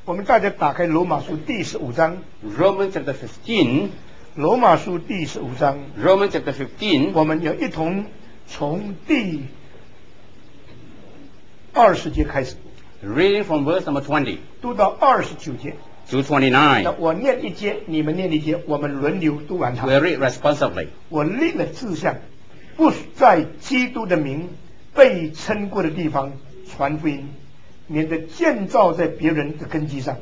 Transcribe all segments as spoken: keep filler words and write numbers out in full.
我们大家打开罗马书第十五章。 Romans chapter fifteen。 罗马书第十五章。 Romans chapter fifteen。 我们要一同从第二十节开始。 Reading from verse number twenty。 读到二十九节。 To twenty-nine。 那我念一节，你们念一节，我们轮流读完它。 We read responsibly。 我立了志向，不在基督的名被称过的地方传福音，免得建造在别人的根基上。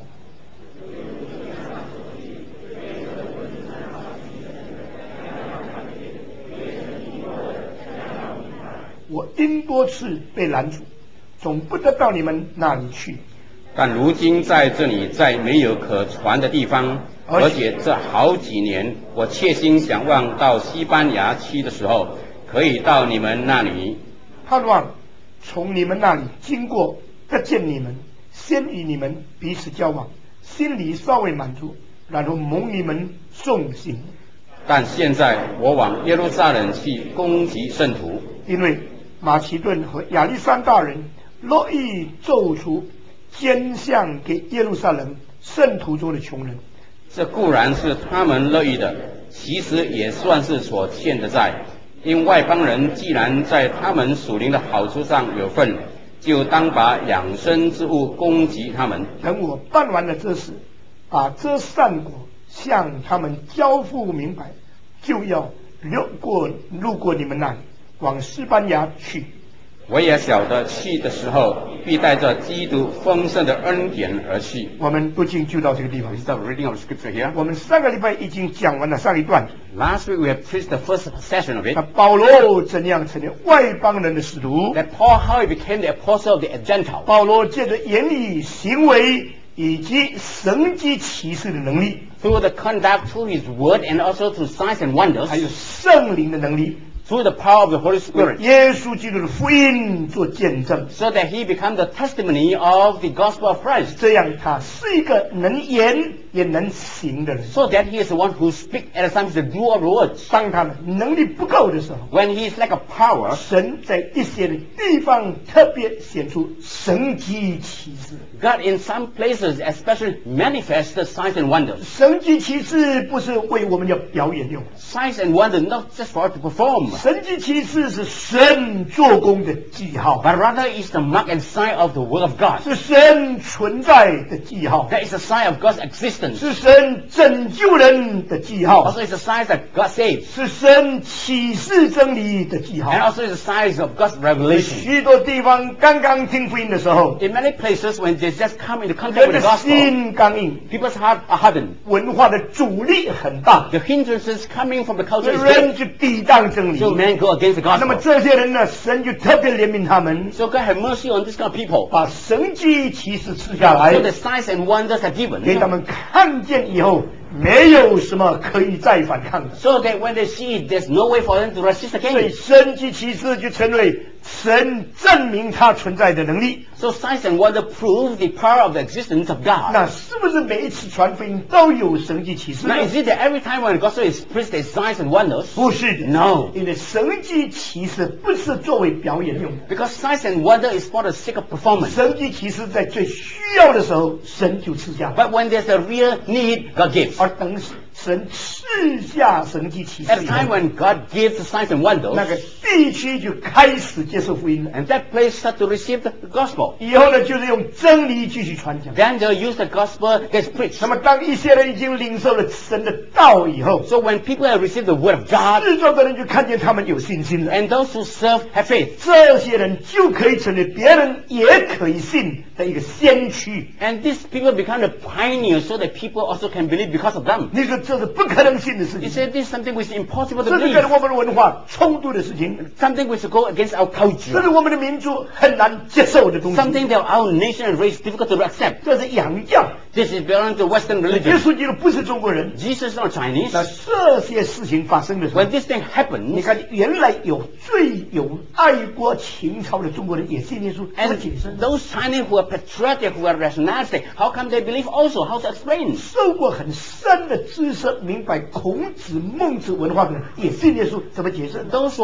我因多次被拦阻，总不得到你们那里去。 但如今在这里再没有可传的地方，而且这好几年，我切心想望到西班牙去的时候，可以到你们那里， 盼望从你们那里经过，得见你们，先与你们彼此交往，心里稍微满足，然后蒙你们送行。 但现在我往耶路撒冷去攻击圣徒， 因为马其顿和亚历山大人乐意奏出捐项给耶路撒冷圣徒中的穷人。 这固然是他们乐意的，其实也算是所欠的债。因外邦人既然在他们属灵的好处上有份，就当把养生之物供给他们。 等我办完了这事，把这善果向他们交付明白，就要路过路过你们那里，往西班牙去。 我也晓得去的时候必带着基督丰盛的恩典而去。 我们读经就到这个地方。 We start reading of scripture here. 我们上个礼拜已经讲完了上一段。 Last week we have preached the first session of it. 那保罗怎样成为外邦人的使徒 That Paul how he became the apostle of the Gentiles. 保罗借着言语、行为以及神迹奇事的能力 ，through the conduct, through his word, and also through signs and wonders. 还有圣灵的能力。 Through the power of the Holy Spirit. 耶稣基督的福音做见证 So that he become the testimony of the gospel of Christ. 这样他是一个能言也能行的人 So that he is the one who speaks at the time the doer of the words. 当他能力不够的时候 When he is like a power, 神在一些的地方特别显出神迹奇事 God in some places especially manifests the signs and wonders. 神迹奇事不是为我们要表演用 Signs and wonders not just for us to perform. 神迹奇事是神做工的记号 But rather is the mark and sign of the word of God. 是神存在的记号 That is the sign of God's existence. 是神拯救人的记号 Also is the sign that God saves. 是神启示真理的记号 And also is the signs of God's revelation. 许多地方刚刚听福音的时候 In many places when they just come into contact 人 with 的 the gospel, 心刚硬 people's hearts are hardened. 文化的阻力很大 The hindrances coming from the culture is 人 great. 就抵挡真理 So men go against the 那么 gospel. 这些人呢神就特别怜悯他们 So God have mercy on this kind of people. 把神迹奇事赐下 So 来 the signs and wonders are given. 给他们看见以后没有什么可以再反抗的 So that when they see it, there's no way for them to resist 所以 again. 神迹奇事就成为神证明他存在的能力 So signs and wonders prove the power of the existence of God. 那是不是每一次传福音都有神迹奇事呢 Now is it that every time when the gospel is preached, there's signs and wonders? 不是的 No. 因为神迹奇事不是作为表演用的 Because signs and wonder is for the sake of performance. 神迹奇事在最需要的时候神就赐下 But when there's a real need, God gives. 而等神赐下神迹奇事 At the 以 time 后 when God gives the signs and 那个 wonders, 地区就开始接受福音了 and that place start to receive the gospel. 以后呢就是用真理继续传讲 Then they'll use the gospel gets preached. 那么当一些人已经领受了神的道以后 So when people have received the word of God, 制作的人就看见他们有信心了 and those who serve have faith, 这些人就可以成为别人也可以信的一个先驱 and these people become the pioneers so that people also can believe because of them. 你说这是不可能信的事 You 情 say this is something which is impossible to 这是 believe, 跟我们的文化冲突的事情 something which go against our 这 culture, 是我们的民族很难接受的东西 something that our nation and race is difficult to accept. 这是洋教 This is belonging to Western 耶 religion. 稣基督不是中国人 Jesus is not Chinese. 那这些事情发生的时候 When this thing 你 happens, 看原来有最有爱国情操的中国人也信耶稣怎么 and 解释 those Chinese who are patriotic, who are rationalistic, how come they believe also? How to explain? 受过很深的知识明白孔子孟子文化的人也信耶稣怎么解释 Those who are, have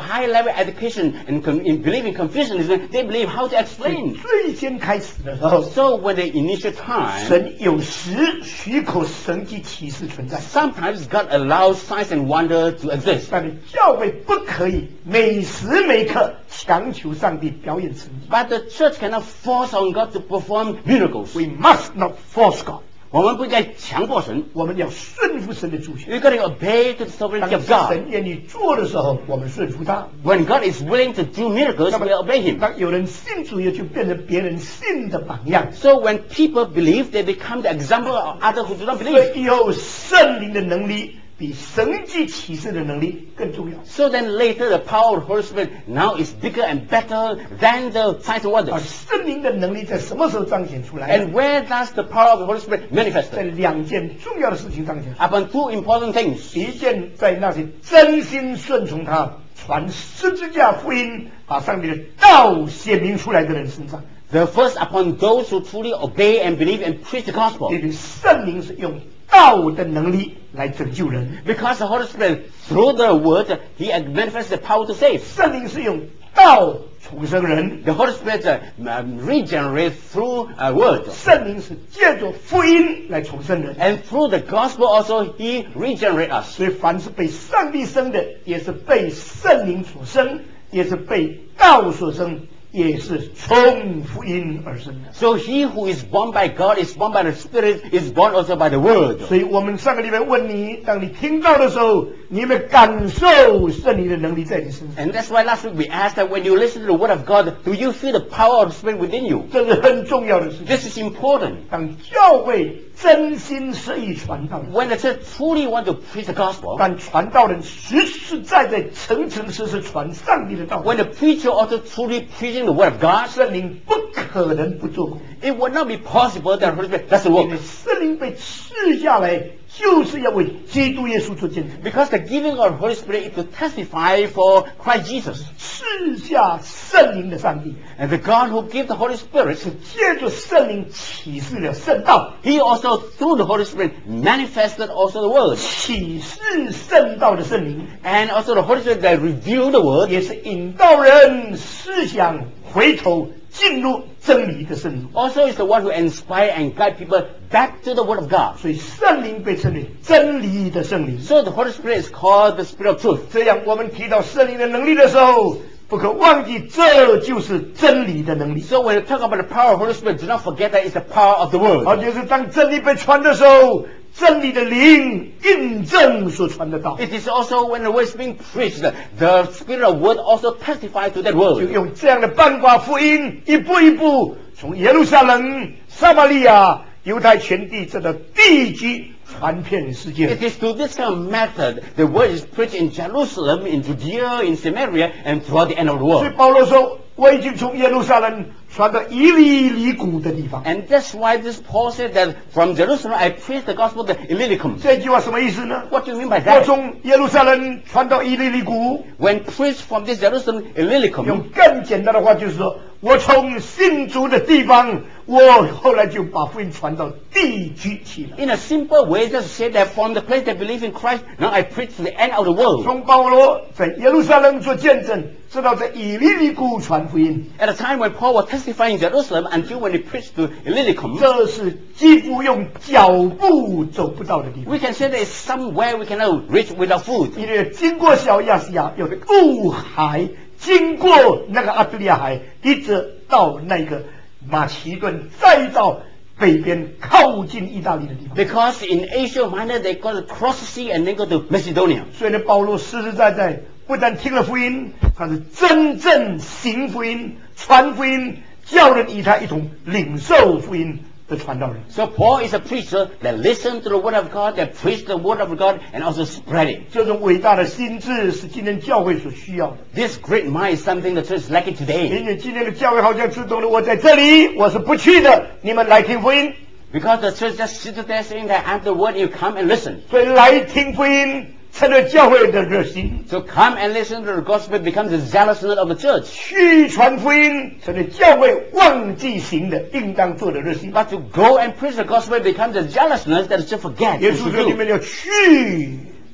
high level education and in believing Confucianism, they believe how to explain. 最先开始的时候， So when the initial time, 神有时许可神迹奇事存在， sometimes God allows signs and wonder to exist. 但是教会不可以每时每刻强求上帝表演神迹。 But the church cannot force on God to perform miracles. We must not force God. 我们不应该强迫神。 我们要顺服神的主权。 We've got to obey to the sovereignty 当 of God. 神愿意做的时候，我们顺服他。 When God is willing to do miracles, we obey Him. 当有人信主，也就变成别人信的榜样。 So when people believe, they become the example of others who do not 所 believe. 以以后圣灵的能力比神迹启示的能力更重要。 So then later, the power of the Holy Spirit now is bigger and better than the signs and 而 wonders. 圣灵的能力在什么时候彰显出来？ And where does the power of the Holy Spirit 在 manifest? 两件重要的事情彰显。 Upon two important things. 第一件，在那些真心顺从他、传十字架福音、把上帝的道显明出来的人身上， The first upon those who truly obey and believe and preach the gospel. 因为圣灵是用道的能力来拯救人， Because the Holy Spirit, through the word, He manifests the power to save. 圣灵是用道重生人， The Holy Spirit uh, um, regenerates through a word. 圣灵是借着福音来重生人。 And through the gospel also, He regenerates us. 所以，凡是被上帝生的，也是被圣灵所生，也是被道所生，也是从福音而生的。 So he who is born by God is born by the Spirit, is born also by the word. 所以我们上个礼拜问你，当你听到的时候，你有没有感受圣灵的能力在你身上？ And that's why last week we asked that when you listen to the word of God, do you feel the power of the Spirit within you? 这是很重要的事情。 This is important. 当教会真心实意传道， When the church truly want to preach the gospel, 但传道人实实在在、诚诚实实传上帝的道， when the preacher also truly preaching the word of God, 圣灵不可能不做工。 it would not be possible that the Holy Spirit doesn't 因 work. 为圣灵被赐下来，就是要为基督耶稣做见证。 Because the giving of the Holy Spirit is to testify for Christ Jesus. 赐下圣灵的上帝， And the God who gives the Holy Spirit, 是借着圣灵启示了圣道， He also through the Holy Spirit manifested also the word. 启示圣道的圣灵， And also the Holy Spirit that revealed the word 也是引导人思想回头进入真理的圣灵。 also is the one who inspire and guide people back to the word of God. 所以圣灵被称为真理的圣灵。 So the Holy Spirit is called the Spirit of truth. 这样，我们提到圣灵的能力的时候，不可忘记，这就是真理的能力。 So when you talk about the power of the Holy Spirit, do not forget that it's the power of the 而 word. 就是当真理被传的时候，真理的灵印证所传的道， It is also when the word is being preached, the Spirit of word also testifies to that 就 word. 用这样的办法，福音一步一步从耶路撒冷、撒玛利亚、犹太全地这个地极传遍世界。 It is through this kind of method the word is preached in Jerusalem, in Judea, in Samaria, and throughout the end of the 所以 world. 保罗说：“我已经从耶路撒冷传到以利里谷的地方。” And that's why this Paul said that from Jerusalem I preach the gospel to Illyricum. 这句话什么意思呢？ What do you mean by 我 that? 从耶路撒冷传到以利里谷， When preached from this Jerusalem, Illyricum, 用更简单的话就是说，我从信主的地方，我后来就把福音传到地极去了。 in a simple way, just say that from the place that believe in Christ, now I preach to the end of the world. 从保罗在耶路撒冷做见证，直到在以利里谷传福音， At the time when Paul was testifying in Jerusalem until when he preached to Illyricum, 这是几乎用脚步走不到的地方。 we can say there is somewhere we cannot reach without food. 因为经过小亚细亚，有渡海，经过那个阿德利亚海，一直到那个马其顿，再到北边靠近意大利的地方。 Because in Asia Minor they got to cross the sea and then go to Macedonia. 所以呢，保罗实实在在不但听了福音，他是真正行福音、传福音，叫人与他一同领受福音的传道人。 So Paul is a preacher that listens to the word of God, that preaches the word of God, and also spread it. 这种伟大的心智是今天教会所需要的。 This great mind is something the church is lacking today. 因为今天的教会好像自动的，我在这里，我是不去的，你们来听福音。 Because the church just sits there saying that I'm the word, you come and listen. 所以来听福音成了教会的热心， So come and listen to the gospel becomes the zealousness of the church. 去传福音成了教会忘记行的应当做的热心。 But to go and preach the gospel becomes the zealousness that the church forgets 耶 to 稣说：“你 do. 们要去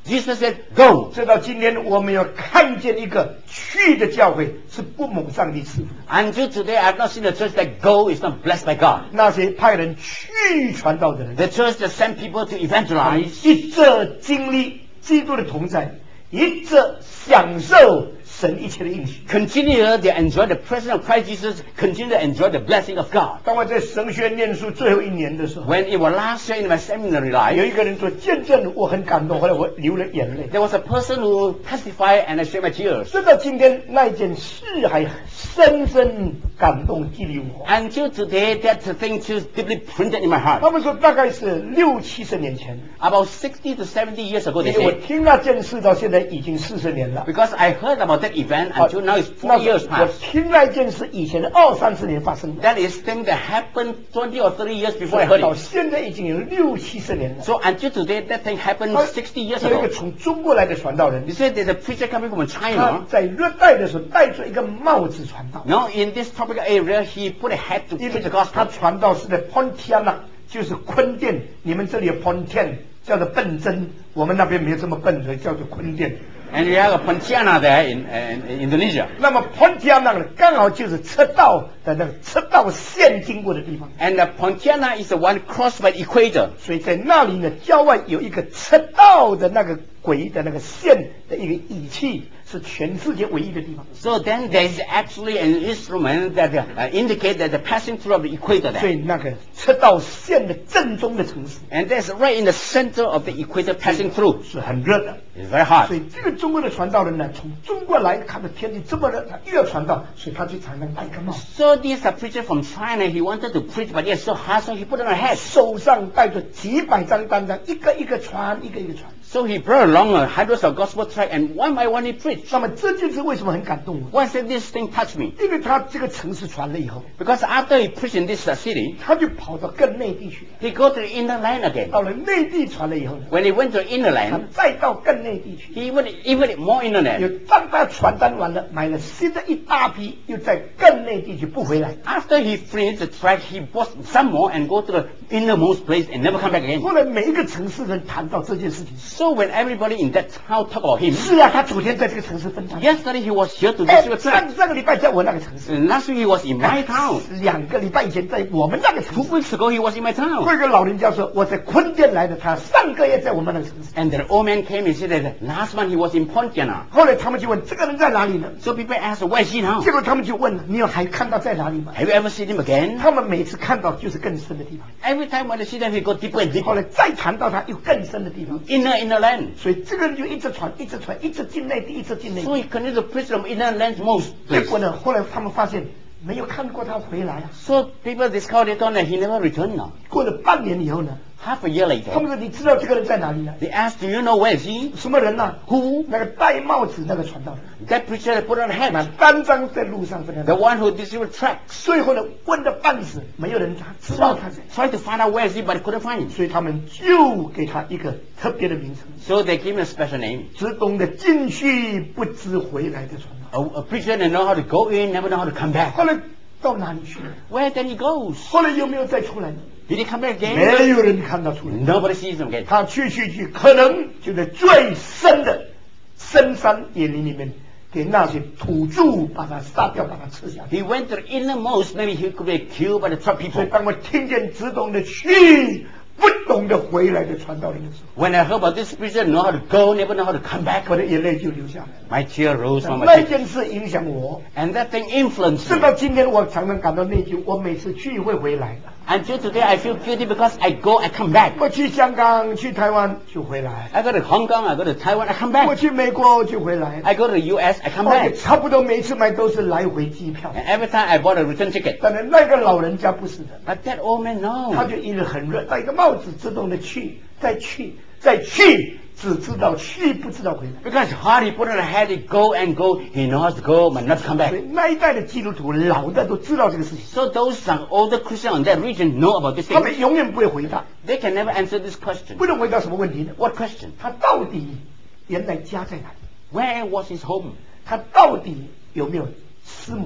Jesus said, "Go." 直到今天，我们要看见一个去的教会是不蒙上帝赐福。 Until today, I have not seen a church that go is not blessed by God. 那些派人去传道的人， The church that sent people to 他们 evangelize, 一直经历基督的同在，一直享受神一切的应许。 continue to enjoy the presence of Christ Jesus, continue to enjoy the blessing of God. 当我在神学念书最后一年的时候， When it was last year in my seminary 有 life, 一个人做见证，我很感动，后来我流了眼泪。 there was a person who testified and I shed my tears. 直到今天，那一件事还深深感动激励我。 Until today, that thing is deeply printed in my 他 heart. 们说大概是六七十年前， About sixty to seventy years ago, they 因为我 said, 听那件事到现在已经四十年了。 because I heard about that event 啊 until now it's 那 four years 我 past. 听那件事以前的二三十年发生的， That is thing that happened twenty or thirty years before I heard 到 it. 现在已经有六七十年了。 So until today, that thing happened 他 sixty years 有一个 ago. 从中国来的传道人 They，said there's a preacher coming from 他 China. 在热带的时候戴着一个帽子传道， Now in this tropical area, he put a hat to 因 preach 为 the 他 gospel. 传道是在 Pontianak， 就是坤甸，你们这里有 Pontian， 叫做笨针，我们那边没有这么笨，所以叫做坤甸。 And you have a Pontianak there in, uh, in Indonesia. 那么 Pontianak 呢，刚好就是赤道的那个赤道线经过的地方， And the Pontianak is the one crossed by the equator. 所以在那里呢，郊外有一个赤道的那个轨的那个线的一个仪器，是全世界唯一的地方。 So then there is actually an instrument that uh, indicates that they're passing through of the equator 所 there. 以那个赤道线的正中的城市 And that's right in the center of the equator passing through. 是很热的。 It's very 所 hot. 以这个中国的传道人呢，从中国来看到天气这么热，他又要传道，所以他就常常戴个帽， So this a preacher from China, he wanted to preach, but it's so hot, so he put on a hat. 手上带着几百张单张，一个一个传，一个一个传。 So he brought along uh, hundreds of gospel tracts, and one by one he preached. 那么这件事为什么很感动我？ Why said this thing touched me? 因为他这个城市传了以后， Because after he preached in this uh, city, 他就跑到更内地去， he go to the inner land again. 到了内地传了以后呢， When he went to inner 他 land, 再到更内地去。 he went even more inner 有 land. 当他传单完了，买了新的一大批，又在更内地去不回来。 After he finished the tract, he bought some more and go to the innermost place and never come back again. 后来每一个城市人谈到这件事情， So when everybody in that town talk about him, 是啊，他昨天在这个城市分享， yesterday he was here to 哎 distribute 上 tract. 上个礼拜在我那个城市， And last week he was in my town. 两个礼拜以前在我们那个城 Two 市。 weeks ago he was in my town. 会有个老人家说，我在坤甸来的，他上个月在我们那个城市。 And the old man came and said that last month he was in Pontianak. 后来他们就问这个人在哪里呢？ So people asked, where is he now? 结果他们就问了，你有还看到在哪里吗？ Have you ever seen him again? 他们每次看到就是更深的地方， Every time when they see them, he go deeper and 后 deeper. 来再谈到他又更深的地方， Inner, inner land. 所以这个人就一直传，一直传，一直进内地，一直进内 So 地。 he continued to preach from inner land most 结 place. 果呢，后来他们发现没有看过他回来啊。 So people discovered later on that he never returned now. 过了半年以后呢， Half a year 他们 later, 说你知道这个人在哪里呢？ they asked, do you know where is he? 什么人呢、 Who? 那个戴帽子那个传道人， That preacher that put on a 那 hat. 单张在路上分享 The。one who distributed tracts. 最后呢，问了半死，没有人他知道 So 他在， tried to find out where is he, but couldn't find him. 所以他们就给他一个特别的名称， So they gave him a special name. 只懂得进去不知回来的传道。 A, a preacher that know how to go in, never know how to come back. 后来到哪里去了？ Where then he goes? 后来有没有再出来呢？ Did he come back 没 again? 有人看到出来。 Nobody sees him again. 他去去去，可能就在最深的深山野林里面，给那些土著把他杀掉，把他吃下去。 He went to the innermost, maybe he could be killed by the truck 所以 people. 当我听见只懂得去，不懂得回来的传道人的时候， When I heard about this preacher, know how to go, never know how to come back, 我的眼泪就流下来了。 my tear rose from my 那 cheek. 件事影响我， And that thing influenced 直 me. 到今天我常常感到内疚。我每次去会回来的， Until today, I feel guilty because I go, I come back. 我去香港、去台湾就回来， I go to Hong Kong, I go to Taiwan, I come 我 back. 去美国就回来， I go to the U S, I come 而 back. 且差不多每次买都是来回机票。 And every time I bought a return ticket. 当然那个老人家不是的， But that old man, 他 no. 就因为很热，戴一个帽子，自动的去，再去，再去，只知道去，不知道回来。 Because hard, he put on a hat, he go and go, he knows to go, but not come 所 back. 以那一代的基督徒老的都知道这个事情， So those some older Christians in that region know about this 他 thing. 们永远不会回答。 They can never answer this question. 不能回答什么问题呢？ What question? 他到底原来家在哪里？ Where was his home? 他到底有没有师母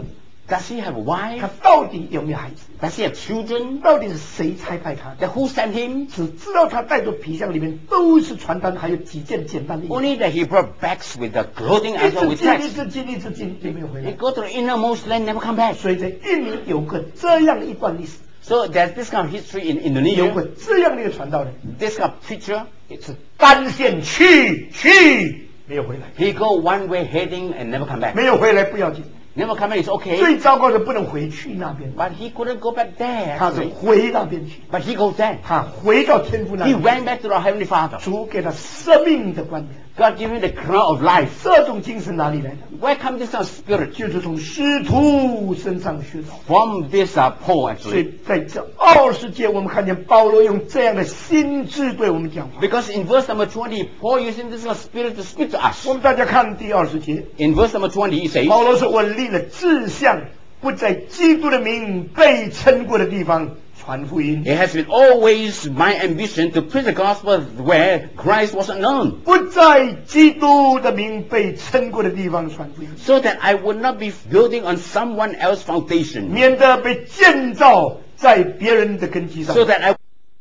Does he have a 他 wife? 到底有没有孩子？ Does he have children? 到底是谁差派他的？ Then who sent him? 只知道他带着皮箱，里面都是传单，还有几件简单的衣服。 Only that he brought bags with the clothing 一 as well 直 with 进，一 tax. 直进，一直进，就没有回 He 来。 go to the innermost land, never come back. 所以在印尼有个这样一段历史， So there's this kind of history in 有 Indonesia. 个这样的一个传道人， This kind of preacher, 是单线去去，没有回来， he go one way heading and never come back. 没有回来不要紧， Never come back is okay. 最糟糕的不能回去那边， But he couldn't go back there 他是 actually. 回那边去， But he goes there. 他回到天父那 He 里， went back to our Heavenly Father. 主给他生命的冠冕。 God gave him the crown of life. 这种精神哪里来的？ Where comes this kind of spirit? 就是从师徒身上学到。 From this uh, Paul 所 actually. 以在这二十节，我们看见保罗用这样的心智对我们讲话。 Because in verse number twenty, Paul using this kind of spirit to speak to us. 我们大家看第二十节， In verse number twenty, he says, 保罗说：“我立了志向，不在基督的名被称过的地方传福音， It has been always my ambition to preach the gospel where Christ wasn't known, 不在基督的名被称过的地方传福音， so that I would not be building on someone else's foundation, 免得被建造在别人的根基上。 so that I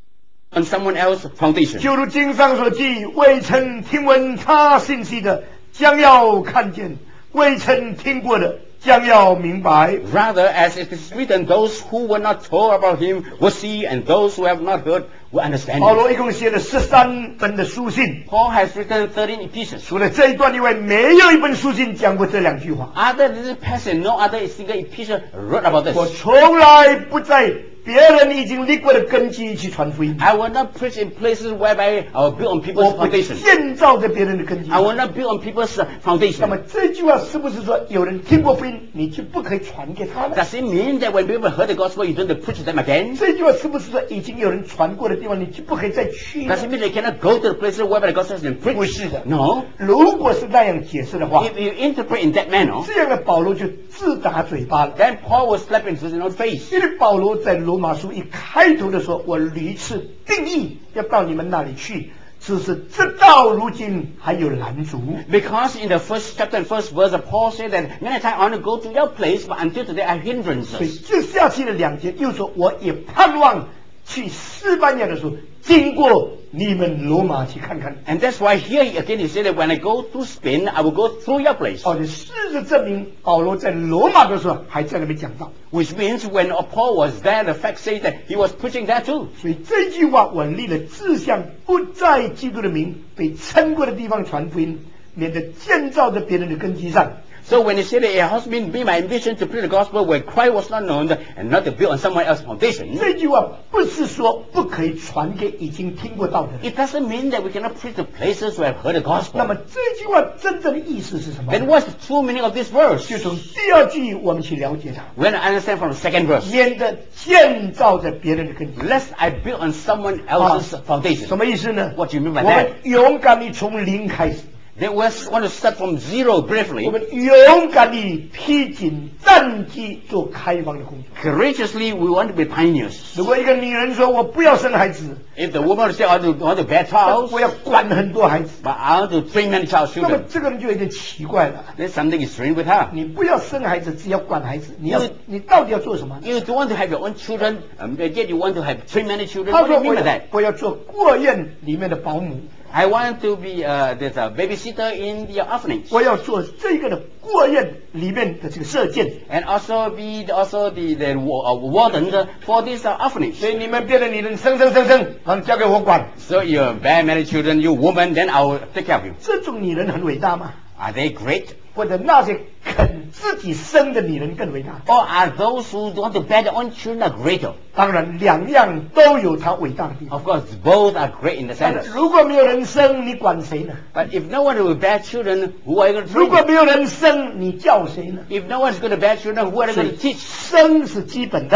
on someone else's foundation. 就如经上所记，未曾听闻他信息的，将要看见；未曾听过的，将要明白。 Rather, as it is written, those who were not told about him will see, and those who have not heard will understand 保 him. 罗一共写了十三本的书信， Paul has written thirteen epistles. 除了这一段以外，没有一本书信讲过这两句话。 Other than this passage, no other single epistle wrote about 我 this. 从来不在别人已经立过的根基去传福音， I will not preach in places whereby I will build on 我 people's 不 foundation. 建造在别人的根基 I。will not build on people's uh, 那么 foundation. 这句话是不是说有人听过福音，你就不可以传给他呢？ Does it mean that when people heard the gospel, you don't have to preach to them again? 这句话是不是说已经有人传过的地方，你就不可以再去呢 Does it mean they cannot go to the places whereby the gospel has been 不 preached? 是的。 No. 如果是那样解释的话， If you interpret in that manner, 这样的保罗就自打嘴巴了。 then Paul will slap into his own face. 因为保罗在罗马书一开头的说：“我屡次定义要到你们那里去，只是直到如今还有拦阻。 Because in the first chapter and first verse, Paul said that many times I want to go to your place, but until today I have ” 所以 hindrances. 这下去的两节又说：“我也盼望去西班牙的时候，经过你们罗马去看看。” And that's why here again he said that when I go to Spain, I will go through your place. 哦，事实证明，保罗在罗马的时候还在那边讲道。 Which means when Paul was there, the fact says that he was preaching there too. 所以这句话，我立了志向，不在基督的名被称过的地方传福音，免得建造在别人的根基上。 So when he said that it has been, been my ambition to preach the gospel where Christ was not known and not to build on someone else's foundation, 这句话不是说不可以传给已经听过道的人。 it doesn't mean that we cannot preach to places who have heard the 那 gospel. 么这句话真正的意思是什么？ Then what's the true meaning of this verse? 就从第二句我们去了解它， We're going to understand from the second verse. 免得建造在别人的根基。 Lest I build on someone else's 什 foundation. 么意思呢？ What do you mean 我 by that? 们勇敢地从零开始， Then we want to start from zero 我 briefly. 们勇敢地披荆斩棘做开放的工作。 Courageously, we want to be pioneers. 如果一个女人说我不要生孩子， If the woman says, I want to, want to bear child, 我要管很多孩子， but I want to train many child 那么 children, 这个人就有点奇怪了。 then something is strange with her. 你不要生孩子，只要管孩子，你要因为你到底要做什么？ You don't want to have your own children, um, yet you want to have train many children. 他 What do 说 you 我 mean by 要 that? 我要做孤儿院里面的保姆， I want to be uh, there's a babysitter in the orphanage, 我要做这个的孤儿院里面的这个射箭。 and also be the, also the the wa- uh, warden for this uh, orphanage. 所以你们别的女人生生生生，然后交给我管， So you bear many children, you woman, then I will take care of you. 这种女人很伟大吗？ Are they great? 或者那些肯自己生的女人更伟大？ Or are those who want to bear their own children are greater? 当然，两样都有它伟大的地方。 Of course, both are great in the 但 sense. 是如果没有人生，你管谁呢？ But if no one will bear children, who are you going to 如 train? 果没有人生，你教谁呢？ If no one is going to bear children, who are you 所 going 以 to teach? 生是基本的，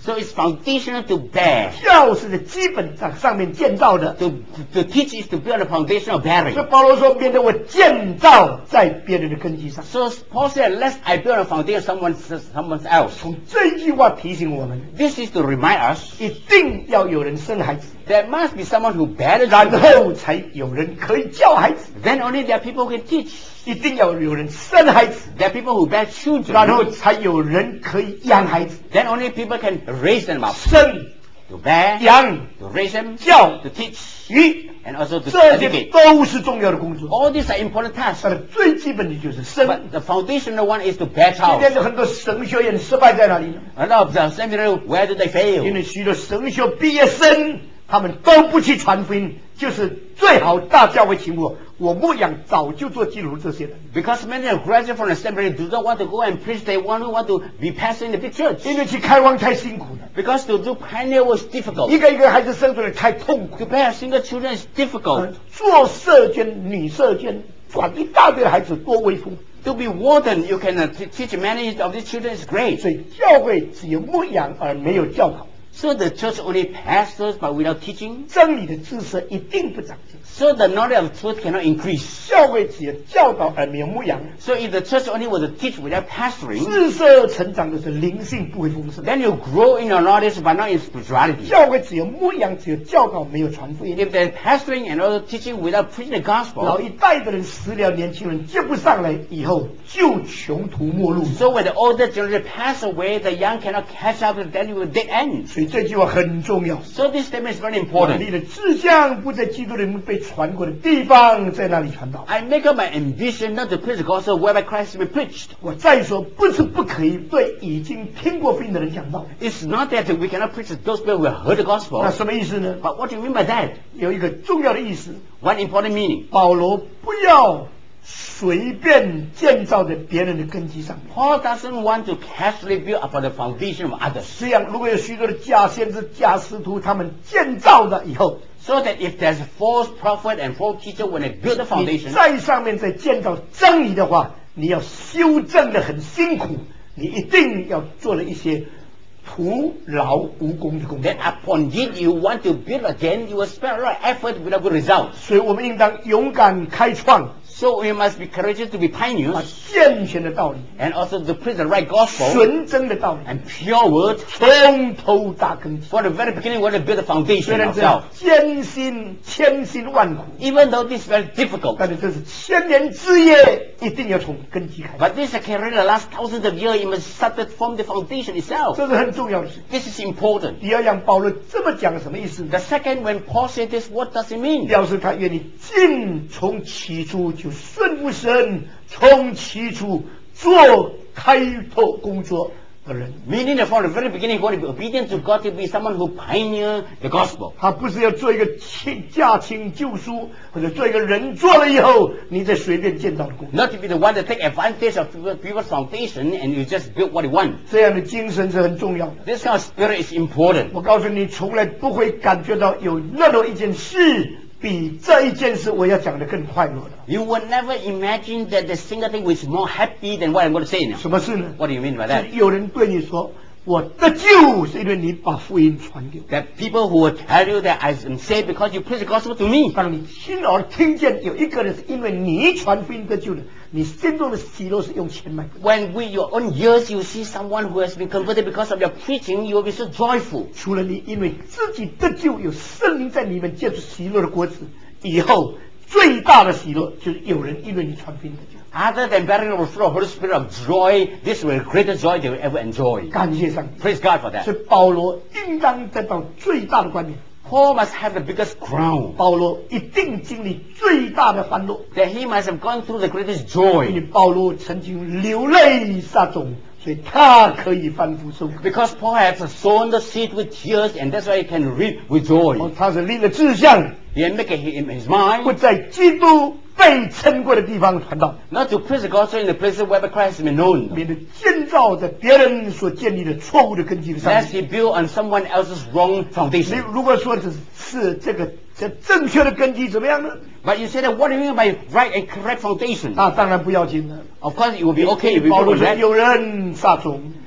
So it's foundational to bear. 教是在基本上上面建造的。 To, to teach is to build a foundation of bearing. 所以保罗说，免得我建造在别人的根基上。 So Paul said, lest I build a foundation someone someone else. 从这句话提醒我们， This is to remind us 一定要有人生孩子， there must be someone who bears 然 children. 后才有人可以教孩子。 Then only there are people who can teach. 一定要有人生孩子， There are people who bear 然后 children. 才有人可以养孩子。 Then only people can raise them up. 生、 To bear, 养、 to raise them, 教、 to teach, 育， and also to 这些 educate. 都是重要的工作。 All these are important tasks. 但是最基本的就是生。 But the foundational one is to bear 今天 child. 的很多神学院失败在哪里呢？ A lot of the seminary, where do they 因 fail? 为许多神学毕业生，他们都不去传福音，就是最好大教会请我，我牧养早就做基督徒这些人。 Because many of graduates from the seminary do not want to go and preach. They want to want to be pastor in the big church. 因为去开荒太辛苦了， Because to do pioneer was 一 difficult. 个一个孩子生出来太痛苦。 To bear single children is 呃 difficult. 做社监、女社监，管一大堆的孩子多威风。 To be warden, you can uh, t- teach many of these children is great. 所以教会只有牧养而没有教导， So the church only pastors but without teaching. 真理的知识一定不长进。 So the knowledge of truth cannot increase. 教会只有教导而没有牧养， So if the church only was to teach without pastoring, 自色成长的是灵性不会丰盛。 then you grow in your knowledge but not in spirituality. 教会只有牧养，只有教导，没有传福音。 If there's pastoring and also teaching without preaching the 老 gospel, 一代的人死了，年轻人接不上来，以后就穷途末路。 so when the older generation pass away, the young cannot catch up, then you will dead end. 所以这句话很重要。 So this statement is very 我 important. 你的志向不在基督里面被传过的地方，在那里传道。 I make up my ambition not to preach the gospel whereby Christ will be preached. 我再说，不是不可以对已经听过福音的人讲道。 It's not that we cannot preach to those people who have heard the 那 gospel, 什么意思呢？ but what do you mean by that? 有一个重要的意思， One important meaning. 保罗不要随便建造在别人的根基上面。 Paul doesn't want to casually build upon the foundation of others. 这样，如果有许多的假先知、假使徒，他们建造了以后， So that if there's a false prophet and false teacher, when they build the 你 foundation, 在上面再建造真理的话，你要修正的很辛苦，你一定要做了一些徒劳无功的工作 then。upon it you want to build again, you will spend a lot of effort without good results. 所以我们应当勇敢开创， So we must be courageous to be 把 pioneers 健全的道理、 and also to preach the right gospel 纯真的道理， and pure word. 从头打根基。 For the very beginning, we want to build the 虽 foundation 然这样 ourselves. 艰辛、千辛万苦， Even though this is very difficult, 但是这是千年之业，一定要从根基开始。 but this can really last thousands of years. You must start it from the foundation itself. 这是很重要的事。 This is important. 第二样，保罗这么讲什么意思呢？ The second, when Paul said this, what does it mean? 表示他愿意尽从起初就顺服神，从起初做开拓工作的人。 Meaning that from the very beginning, God to be obedient to God, to be someone who pioneer the gospel. 他不是要做一个亲驾轻就熟，或者做一个人做了以后，你再随便建造的工作。 Not to be the one that take advantage of people- people's foundation and you just build what you want. 这样的精神是很重要的。 This kind of spirit is important. 我告诉你，从来不会感觉到有任何一件事比这一件事我要讲的更快乐的。 You will never imagine that the single thing is more happy than what I'm going to say now. 什么事呢？ What do you mean by 是 that? 有人对你说：“我得救是因为你把福音传给我。” That people who will tell you that I am saved because you preach the gospel to me. 当你亲耳听见有一个人是因为你传福音得救的，你心中的喜乐是用钱买不到。 When with your own ears you see someone who has been converted because of your preaching, you will be so joyful. 除了你因为自己得救，有圣灵在里面结出喜乐的果子以后，最大的喜乐就是有人因为你传福音得救。 Other than bearing the fruit of the Holy Spirit of joy, this will be the greatest joy they will ever enjoy. 感谢上帝。 Praise God for that. 所以保罗应当得到最大的冠冕， Paul must have the biggest crown. 保罗一定经历最大的欢乐， That he must have gone through the greatest 因为 joy. 保罗曾经流泪撒种，所以他可以反复收割。 Because Paul has sown the seed with tears and that's why he can reap with 哦 joy. 他是立了志向， He had made it in his 不 mind 在基督被称过的地方传道， not to preach the gospel in the places where Christ has been known. 免得建造在别人所建立的错误的根基的上 Lest 面。 he build on someone else's wrong 你 foundation. 如果说是是这个这正确的根基怎么样呢？ But you say that what do you mean by right and correct foundation? 那当然不要紧了。 Of course, it will be okay if we 保 build 罗 on 说 that. 有人撒种，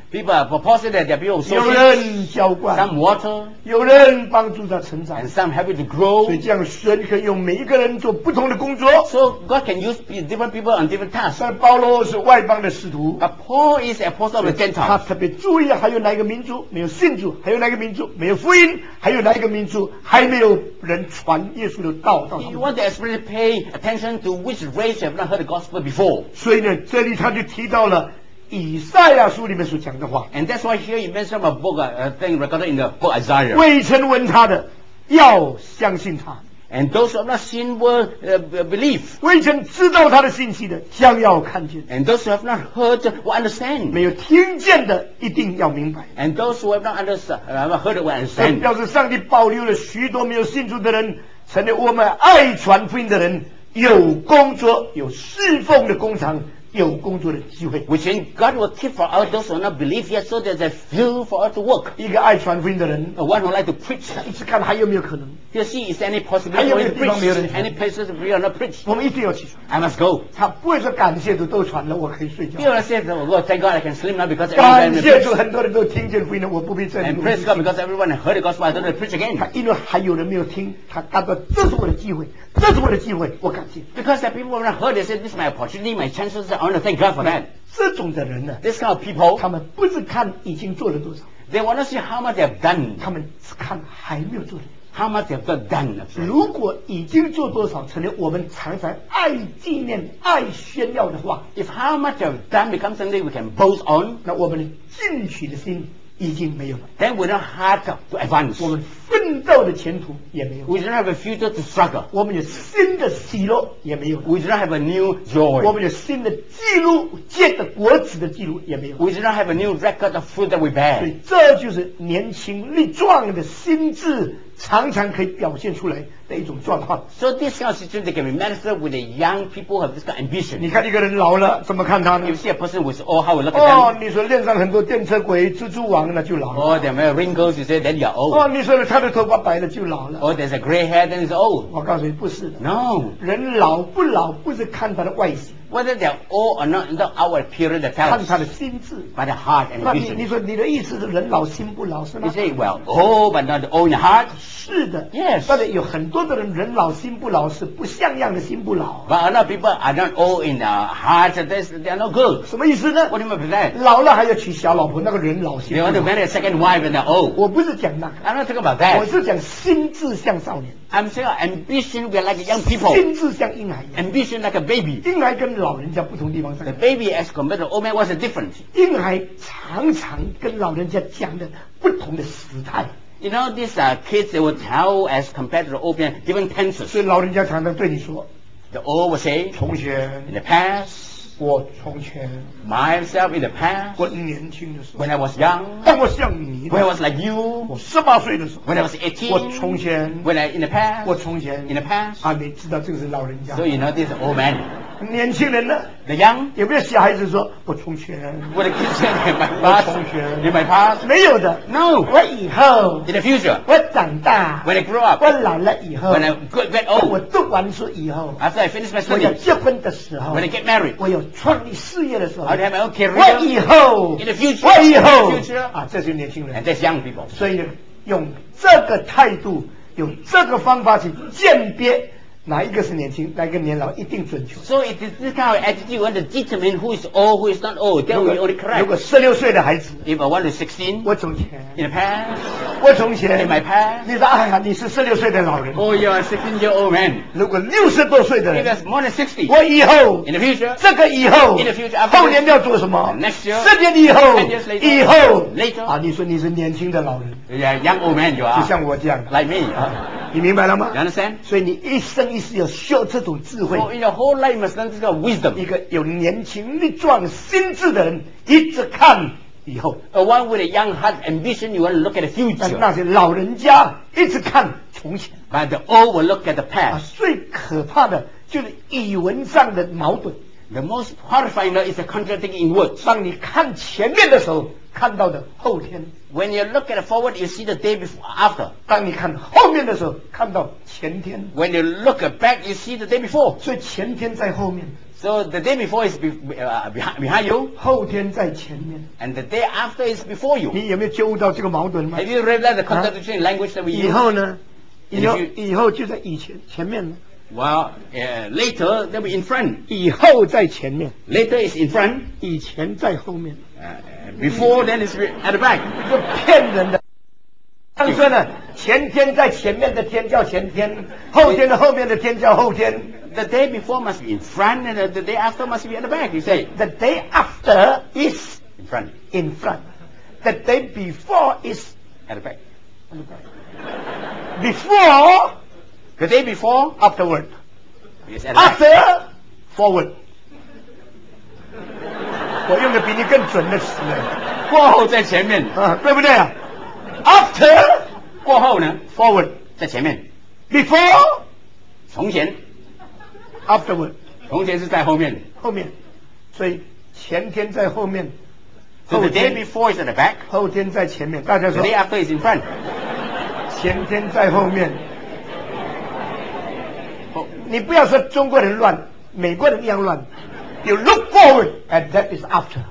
People are proposing that there be 有 social, 人浇灌， some water, 有人帮助他成长 and，some help it to grow. 所以这样神可以用每一个人做不同的工作。 So God can use different people on different tasks. 但保罗是外邦的使徒， But Paul is the apostle of the 他 Gentiles. 特别注意还有哪一个民族没有信主，还有哪一个民族没有福音，还有哪一个民族还没有人传耶稣的道到他 You 们。 want to especially pay attention to which race have not heard the gospel before. 所以呢，这里他就提到了以赛亚书里面所讲的话， And that's why here you mention a book, a thing recorded in the book Isaiah. 未曾闻他的要相信他， And those who have not seen will uh, believe. 未曾知道他的信息的将要看见， And those who have not heard will understand. 没有听见的一定要明白。 And those who have not understood, uh, have not heard will 这 understand. 表示上帝保留了许多没有信主的人，成为我们爱传福音的人有工作、有侍奉的工厂、有工作的机会。 Which means God will keep for us those who have not believed yet, so there's a field for us to work. 一个爱传福音的人， The one who like to preach, 一直看还有没有可能， he'll see is there any 还 possibility 有 for 没 him 有 to 地方没有人 preach, 传？ any places we are not preach. 我们一定要去传。 I must go. 他不会说感谢主都传了，我可以睡觉 You。know, say, oh God, thank God I can sleep now because 感 everyone 谢主， preach. 很多人都听见福音了，我不必这里。 And praise God because everyone heard the gospel, I don't have to preach 他 again. 因为还有人没有听，他感到这是我的机会，这是我的机会，我感谢。 Because the people who have not heard, they said, this is my opportunity, my chances, I want to thank God for that. 这种的人呢， This kind of people, 他们不是看已经做了多少， they want to see how much they have done, 他们只看还没有做的。 how much they have not done. actually. 如果已经做多少，成为我们常常爱纪念、爱炫耀的话， If how much they have done becomes something we can boast on, 那我们的进取的心已经没有了， then we're not hard to advance. 我们奋斗的前途也没有了， We do not have a future to struggle. 我们有新的喜乐也没有了， We do not have a new 我 joy. 们有新的记录，结的果子的记录也没有了。 We do not have a new record of fruit that we 所 bear. 以这就是年轻力壮的心智常常可以表现出来的一种状况。 So this kind of situation they can be manifested with the young people who have this kind of 你 ambition. 看一个人老了，怎么看他呢 You？see a person with oh how we look 哦 at，them. 你说脸上很多电车鬼、蜘蛛网，那就老了。 Oh, there are wrinkles, you say, then you're old. 哦，你说他的头发白了就老了。 Oh, there's a gray hair, then it's old. 我告诉你，不是的。 No. 人老不老，不是看他的外形， Whether they're old or not, not our appearance that 看 tells, 他的心智。 by the heart and 那你你 vision. 说你的意思是人老心不老是 You 吗？ say, well, old but not old in your heart. 是的 Yes. 但是有很多的人人老心不老是不像样的心不老， But a lot of people are not old in their heart, they are not good. 什么意思呢？ What do you mean by that? 老了还要娶小老婆，那个人老心 They 不 want to 老。 marry a second wife and they're old. 我不是讲那个， I'm not talking about 我 that. 是讲心智像少年， I'm saying ambition, we're like young people. 心智像婴孩一样。 Ambition like a baby. 婴孩跟老人家不同地方在 The baby as compared to old man, what's the difference? 婴孩常常跟老人家讲的不同的时态， You know, these uh, kids, they will tell as compared to the old man, different 所 tenses. 以老人家常常对你说 The old will say, 从前 in the past, 我从前 myself in the past, 我年轻的时候 when，I was young, 当我像你 when I was like you, 我十八岁的时候， when I was 我从 eighteen, 前 when I in the past, 我从前 in the past. 啊，你知道这个是老人家 So，you know, this is old man. 年轻人呢 The young, 有没有小孩子说我从前 what the kids say in my 我 past, 从前 in my past. 没有的， No. 我以后 In the future, 我长大 when I grow up, 我老了以后 when I get get 我 old, 读完书以后 after I finish my 我要 studies, 结婚的时候 when I get married, 我有创立事业的时候 I would have my own 我以 career. 后 In the future, 我以 in 后 the future, 啊，这些年轻 and 人， that's young people. 所以呢，用这个态度，用这个方法去鉴别哪一个是年轻，哪一个年老，一定准确。 So it is this kind of attitude you want to determine who is old, who is not old. That 如 will 果 be only 如果 correct. 十六岁的孩子， If I want to sixteen, 我从前， in the past, 我从前 in my past, 你说哎呀，你是十六岁的老人。 oh, you're a sixteen-year-old man. 如果六十多岁的 If 人， it's more than sixty, 我以后 in the future, 这个以后 In the future, after 后年要做什么 Next year 十年以后 ten years later 以后 later 啊，你说你是年轻的老人， you're a young old man, you 就 are. 像我这样， Like me. 你明白了吗 You？understand? 所以你一生一世要需要这种智慧。 So in your whole life, you must learn this kind of 一 wisdom. 个有年轻力壮心智的人，一直看以后； A one with a young heart ambition, you want to look at the 但 future. 那些老人家一直看从前。 But the old will look at the 啊， past. 最可怕的就是语文上的矛盾。 The most horrifying though is the contradicting in words. 当你看前面的时候，看到的后天； When you look at the forward, you see the day before, after. 当你看后面的时候，看到前天。 When you look back, you see the day before. 所以前天在后面， So the day before is be, uh, behind, behind you, 后天在前面。 and the day after is before you. 你有没有觉悟到这个矛盾吗？ Have you realized the contradiction in language that we 以 use? 后呢？以后 And if 以后就在以前前面呢， Well, uh, later they'll be in front. 以后在前面， Later is in front. 以前在后面， Uh, before then is at the back. 这骗人的。上说呢，前天在前面的天叫前天，后天的后面的天叫后天。 The day before must be in front, and the, the day after must be at the back. You say The day after is in front, in front. The day before is at the back. before The day before afterward. is at the back. After forward. 我用的比你更准的词过后在前面， 啊，对不对啊 ？After 过后呢 forward. 在前面， Before 从前 afterward. 从前是在后面。 后面，所以前天在后面， So 后 the day 天 before is at the back. 后天在前面。大家 The 说 day after is in front. 前天在后面。 后你不要说中国人乱，美国人一样乱。You look forward and that is after.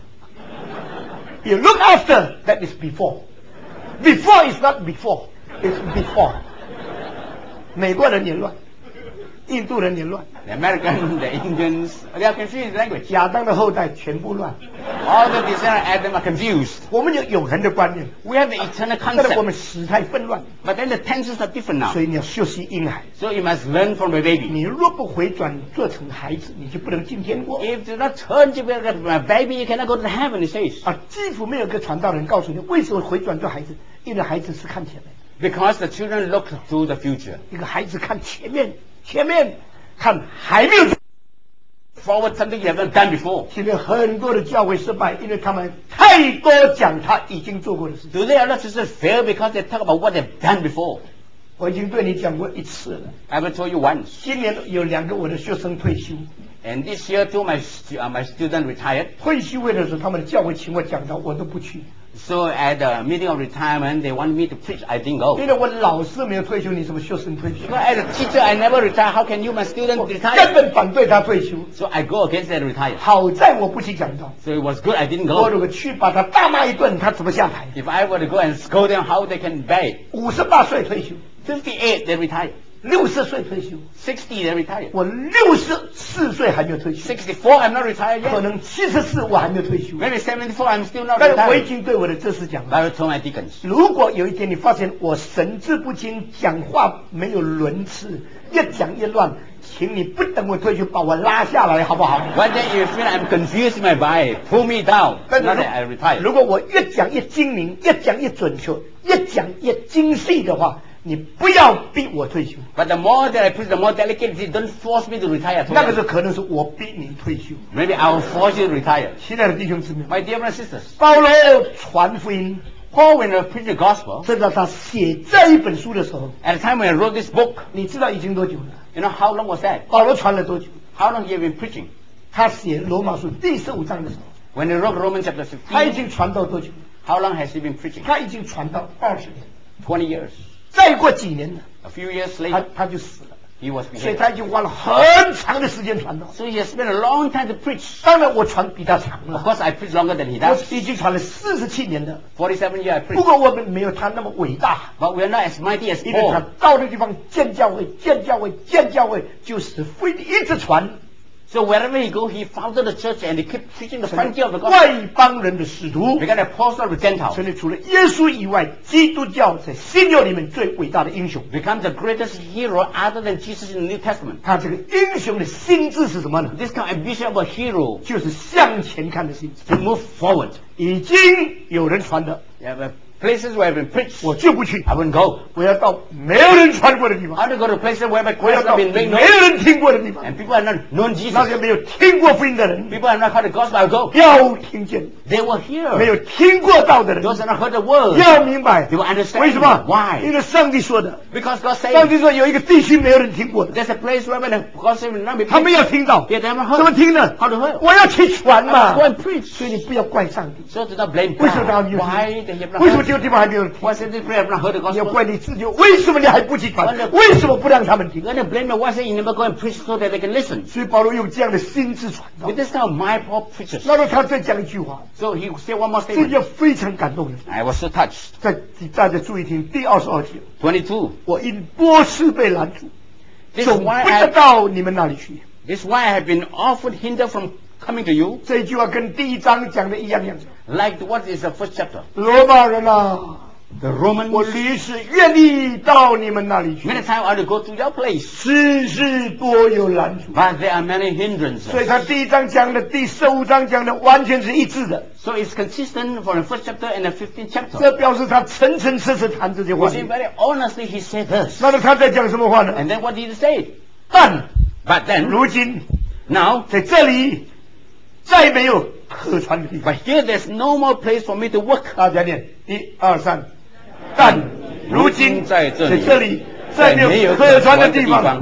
You look after that is before. Before is not before, it's before. 美国人也乱，印度人也乱， The American, the Indians, they are confused in language. 亚当的后代全部乱。 All the descendants of Adam are confused. 我们有永恒的观念， We have the eternal 但是我 concept, 们时态纷乱， but then the tenses are different now. 所以你要学习婴孩。 So you must learn from the baby. 你若不回转做成孩子，你就不能进天国。 If you do not turn to be a baby, you cannot go to heaven, it says. 啊，几乎没有一个传道人告诉你为什么回转做孩子，因为孩子是看前面， Because the children look to the future. 一个孩子看前面，前面看还没有做。 Forward something you have not done before. 现在很多的教会失败，因为他们太多讲他已经做过的事情。 Today, a lot of sisters fail because they talk about what they've done before. 我已经对你讲过一次了。 I have told you once. 今年有两个我的学生退休， And this year, two of my, stu- uh, my students retired. 退休会的时候，他们的教会请我讲道，我都不去， So at the meeting of retirement, they wanted me to preach. I didn't go. 因为我老师没有退休，你怎么学生退休？ But as a teacher, I never retire. How can you, my student, 我根 retire? 本反对他退休。 So I go against that retire. 好在我不去讲道， So it was good I didn't 我 go. 如果去把他大骂一顿，他怎么下台？ If I were to go and scold them, how they can bear it? 五十八岁退休， fifty-eight, they retire. 六十岁退休， sixty, they retire. 我六十四岁还没有退休， sixty-four, I'm not retired 可 yet. 能七十四我还没有退休。 Maybe seventy-four, I'm still not 但是我已 retired. 经对我的这事讲 But 了， I told my deacons, 如果有一天你发现我神志不清，讲话没有伦次，越讲越乱，请你不等我退休，把我拉下来，好不好？ one day if you feel I'm confused in my body, pull me down. 但是 Not that I 如 retire. 如果我越讲越精明，越讲越准确，越讲越精细的话，你不要逼我退休。 But the more that I preach, the more delicate it is. Don't force me to retire. I told 那个 them. 时候可能是我逼你退休。 Maybe I will force you to retire. 亲爱的弟兄姊妹， My dear brothers and sisters, 保罗传福音， Paul, when he preached the gospel, 知道他写这一本书的时候， at the time when I wrote this book, 你知道已经多久了？ you know how long was that? 保罗传了多久？ How long he had been preaching? 他写罗马书第十五章的时候， When he wrote Romans chapter 他已 fifteen, 经传到多久？ how long has he been preaching? 他已经传到二十年， twenty years. 再过几年呢， A few years 他 later, 他就死了。 he was 所以 beheaded. 他已经花了很长的时间传道。 So he has spent a long time to preach. 当然，我传比他长 Of 了， course, I preach longer than he 我 does. 已经传了四十七年了。 forty-seven years I 不 preached. 过我们没有他那么伟大， But we are not as mighty as 因为他 Paul. 到的地方建教会、建教会、建教会，就是福音一直传。 So wherever he go, he founded the church and he kept preaching the frontier of the gospel. 外邦人的使徒， Became an apostle of the Gentiles. 所以除了耶稣以外，基督教在新约里面最伟大的英雄。 Become the greatest hero other than Jesus in the New Testament. 他这个英雄的心智是什么呢？ This kind of ambition of a hero 就是向前看的心智。 to move forward. 已经有人传的， There were places where have been preached. 我就不去。 I wouldn't go. 我要到没有人传过的地方， I want to go to places where my 我要 Christ 到 have been 没 made 有 known. 人听过的地方。 And people have not known 那些 Jesus. 没有听过福音的人， People have not heard the gospel. I'll go. 要听见； They were 没 here. 有听过道的人， Those that have not heard the word. 要明白 They will understand. 为什么 Why? 因为上帝说的， Because God 上 said 帝说有一个地区没有人听过的， there's a place where the gospel will not be 他们 preached. 要听到， Yeah, they haven't 怎么 heard. 听呢？ How to hear? 我要去传嘛 Go。and preach. 所以你不要怪上帝， So do not blame 为什么他 God. 没有 Why 听 they have？not 为什么 heard? 几个地方还没有？ Why said this prayer I've not heard the 你要 gospel? 怪你自己，为什么你还不去传？为什么不让他们听？ You're going to blame me. Why say you never go and preach so that they can listen? 所以保罗用这样的心智传道 With。this kind of my Paul preaches. 然后他再讲一句话， So he said one more 这 statement. 就非常感动人。 I was so touched. 在大家注意听第二十二节， twenty-two. 我因多次被拦阻， This is 总不 why 得 I, 到你们那里去。 this is why I have been often hindered from coming to you. 这句话跟第一章讲的一样样。 Like what is the first chapter? 罗马人啊， The Romans. 我屡次愿意到你们那里去， Many times I want to go to your place. 事事多有拦阻。 But there are many 所以 hindrances. 他第一章讲的，第十五章讲的完全是一致的。 So it's consistent for the first chapter and the fifteenth chapter. 这表示他诚诚实实谈这些 You 话 see, 语。 very honestly he said this. 那么他在讲什么话呢？ And then what did he say? 但 But then, 如今 now, 在这里再没有可传的地方。 but here there's no more place for me to work. 大家念一二三。但如今在在这里这里再没有可传的地方，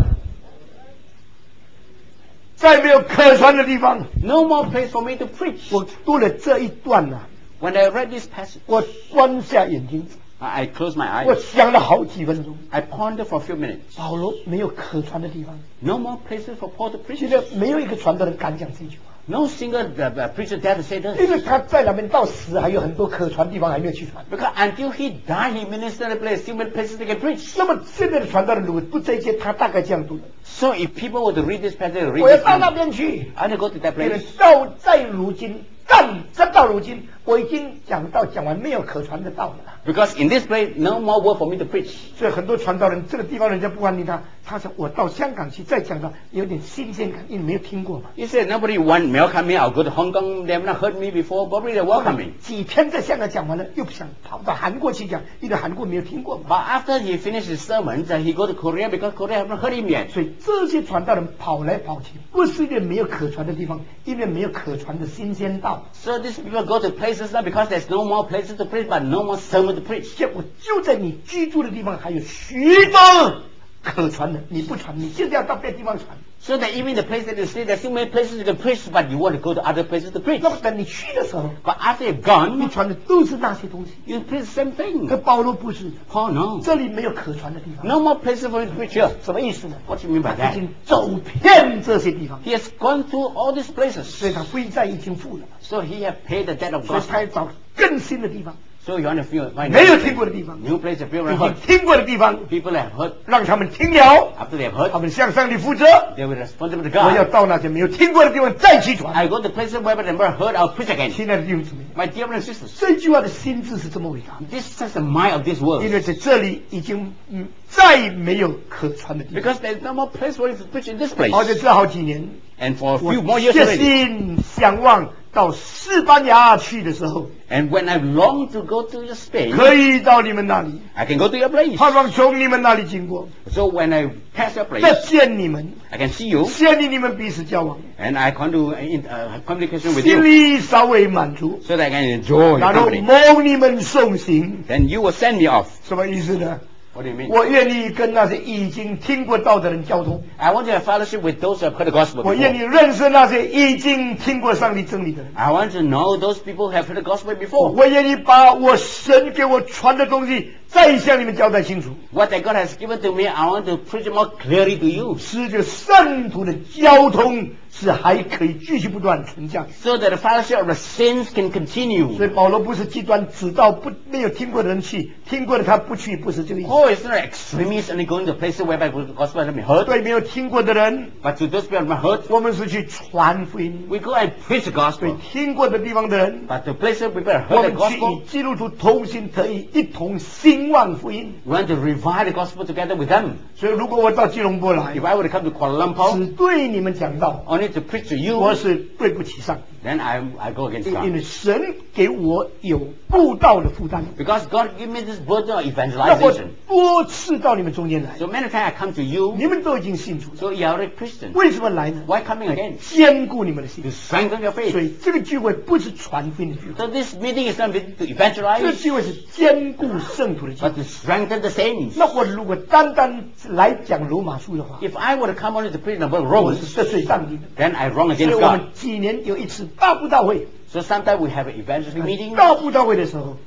再没有可传的地方。 No more place for me to preach. 我读了这一段呐、啊， When I read this passage, 我关下眼睛， I closed my 我 eyes. 想了好几分钟。 I pondered for a few minutes. 保罗没有可传的地方， No more places for Paul to preach. 现在没有一个传道人敢讲这句话， No single uh, uh, preacher dared to say 因 this. 为他在那边到死还有很多可传地方还没有去传。 Because until he died, he ministered a place, still many places they can preach. 那么现在的传道人如果不这一些，他大概这样读的： So if people were to read this passage, read 我要 this, 到那 I 边去。 want to go to that 因为 place. 到在如今，但这到如今，我已经讲到讲完没有可传的道了。 Because in this place, no more word for me to preach. 所以很多传道人这个地方人家不欢迎他，他说我到香港去再讲到有点新鲜感，因为没有听过嘛。 You said nobody want welcome me. I'll go to Hong Kong. They have not heard me before. Probably they welcome me. 几天在香港讲完了，又不想跑到韩国去讲，因为韩国没有听过嘛。 But after he finished his sermons, uh, he go to Korea because Korea have not heard him yet. 所以这些传道人跑来跑去，不是因为没有可传的地方，因为没有可传的新鲜道。 So these people go to places not because there's no more places to preach, but no more sermon to preach. 结果就在你居住的地方还有许多可传的，你不传，你现在要到别的地方传。 So that even the place that you stay, there's still many places you can preach, but you want to go to other places to preach. 那么等你去的时候， But after you've 你 gone, 传的都是那些东西。 you preach the same 可 thing. 保罗不是的， Oh no. 这里没有可传的地方。 No more places for you to preach here. 什么意思呢？ What do you mean by 他已 that? 经走遍这些地方， He has gone through all these places. 所以他归债已经付了， So he have paid the debt of 所以他 gospel. 要找更新的地方， So you want to feel, find 没有 a 听过的地方， new place that people 已 have 经 heard. 听过的地方， People have heard. 让他们听了， After they have 他 heard, 们向上帝负责。 they will responsible to 我要 God. 到那些没有听过的地方再去传。 I go to places where they never heard, I'll preach again. 亲爱的弟兄姊妹， My dear brothers and sisters, 这句话的心智是这么伟大， this is the mind of this world. 因为在这里已经嗯再没有可传的地方， Because there's no more place for you to preach in this place. 而且这好几年， And for a 我 few more years 决 already. 心想望到西班牙去的时候， And when I long to go to Spain, 可以到你们那里， I can go to your place. 盼望从你们那里经过， So when I pass your 再 place, 见你们， I can see you, 建立你们彼此交往， and I can do uh, in, uh, have communication with 心 you, 里稍微满足， so that I can enjoy your 然后 company. 蒙你们送行。 Then you will send me off. 什么意思呢？ What do you mean? 我愿意跟那些已经听过道的人交通， I want to have fellowship with those who have heard the gospel 我愿意 before. 认识那些已经听过上帝真理的人， I want to know those people who have heard the gospel before. 我愿意把我神给我传的东西再向你们交代清楚， What that God has given to me, I want to preach it more clearly to you, 使这圣徒的交通是还可以继续不断存下去。 so that the fellowship of the saints can 所以 continue. 保罗不是极端指到不没有听过的人去，听过的他不去，不是这个意思。 Paul is not an extremist only going to places whereby the gospel has been heard, 对没有听过的人， but to those people who have not heard, 我们是去传福音； we go and preach the 对 gospel. 听过的地方的人， But to places where people have 我 heard the 们去与 gospel, 基督徒同心合意，一同兴旺福音。 we want to revive the gospel together with them. 所以，如果我到吉隆坡来 If，I were to come to Kuala Lumpur 只对你们讲道， only to preach to 我 you, 是对不起上帝， then I, I go against 因 God. 为神给我有布道的负担， Because God gave me this burden of 那我 evangelization. 多次到你们中间来， So many times I come to you, 你们都已经信主了， so you are already Christian. 为什么来呢？ Why coming again? 坚固你们的心 To。strengthen your 所 faith. 以这个聚会不是传福音的聚会， So this meeting is not meant to 这个 evangelize, 聚会是坚固圣徒的聚会 but。to strengthen the saints. 那我如果单单来讲罗马书的话， If I were to come only to preach the book of 我是 Romans, 得罪上帝的。 then I wrong 所以 against 我们 God. 几年有一次大布道会， So sometimes we have an evangelistic meeting. 大布道会的时候，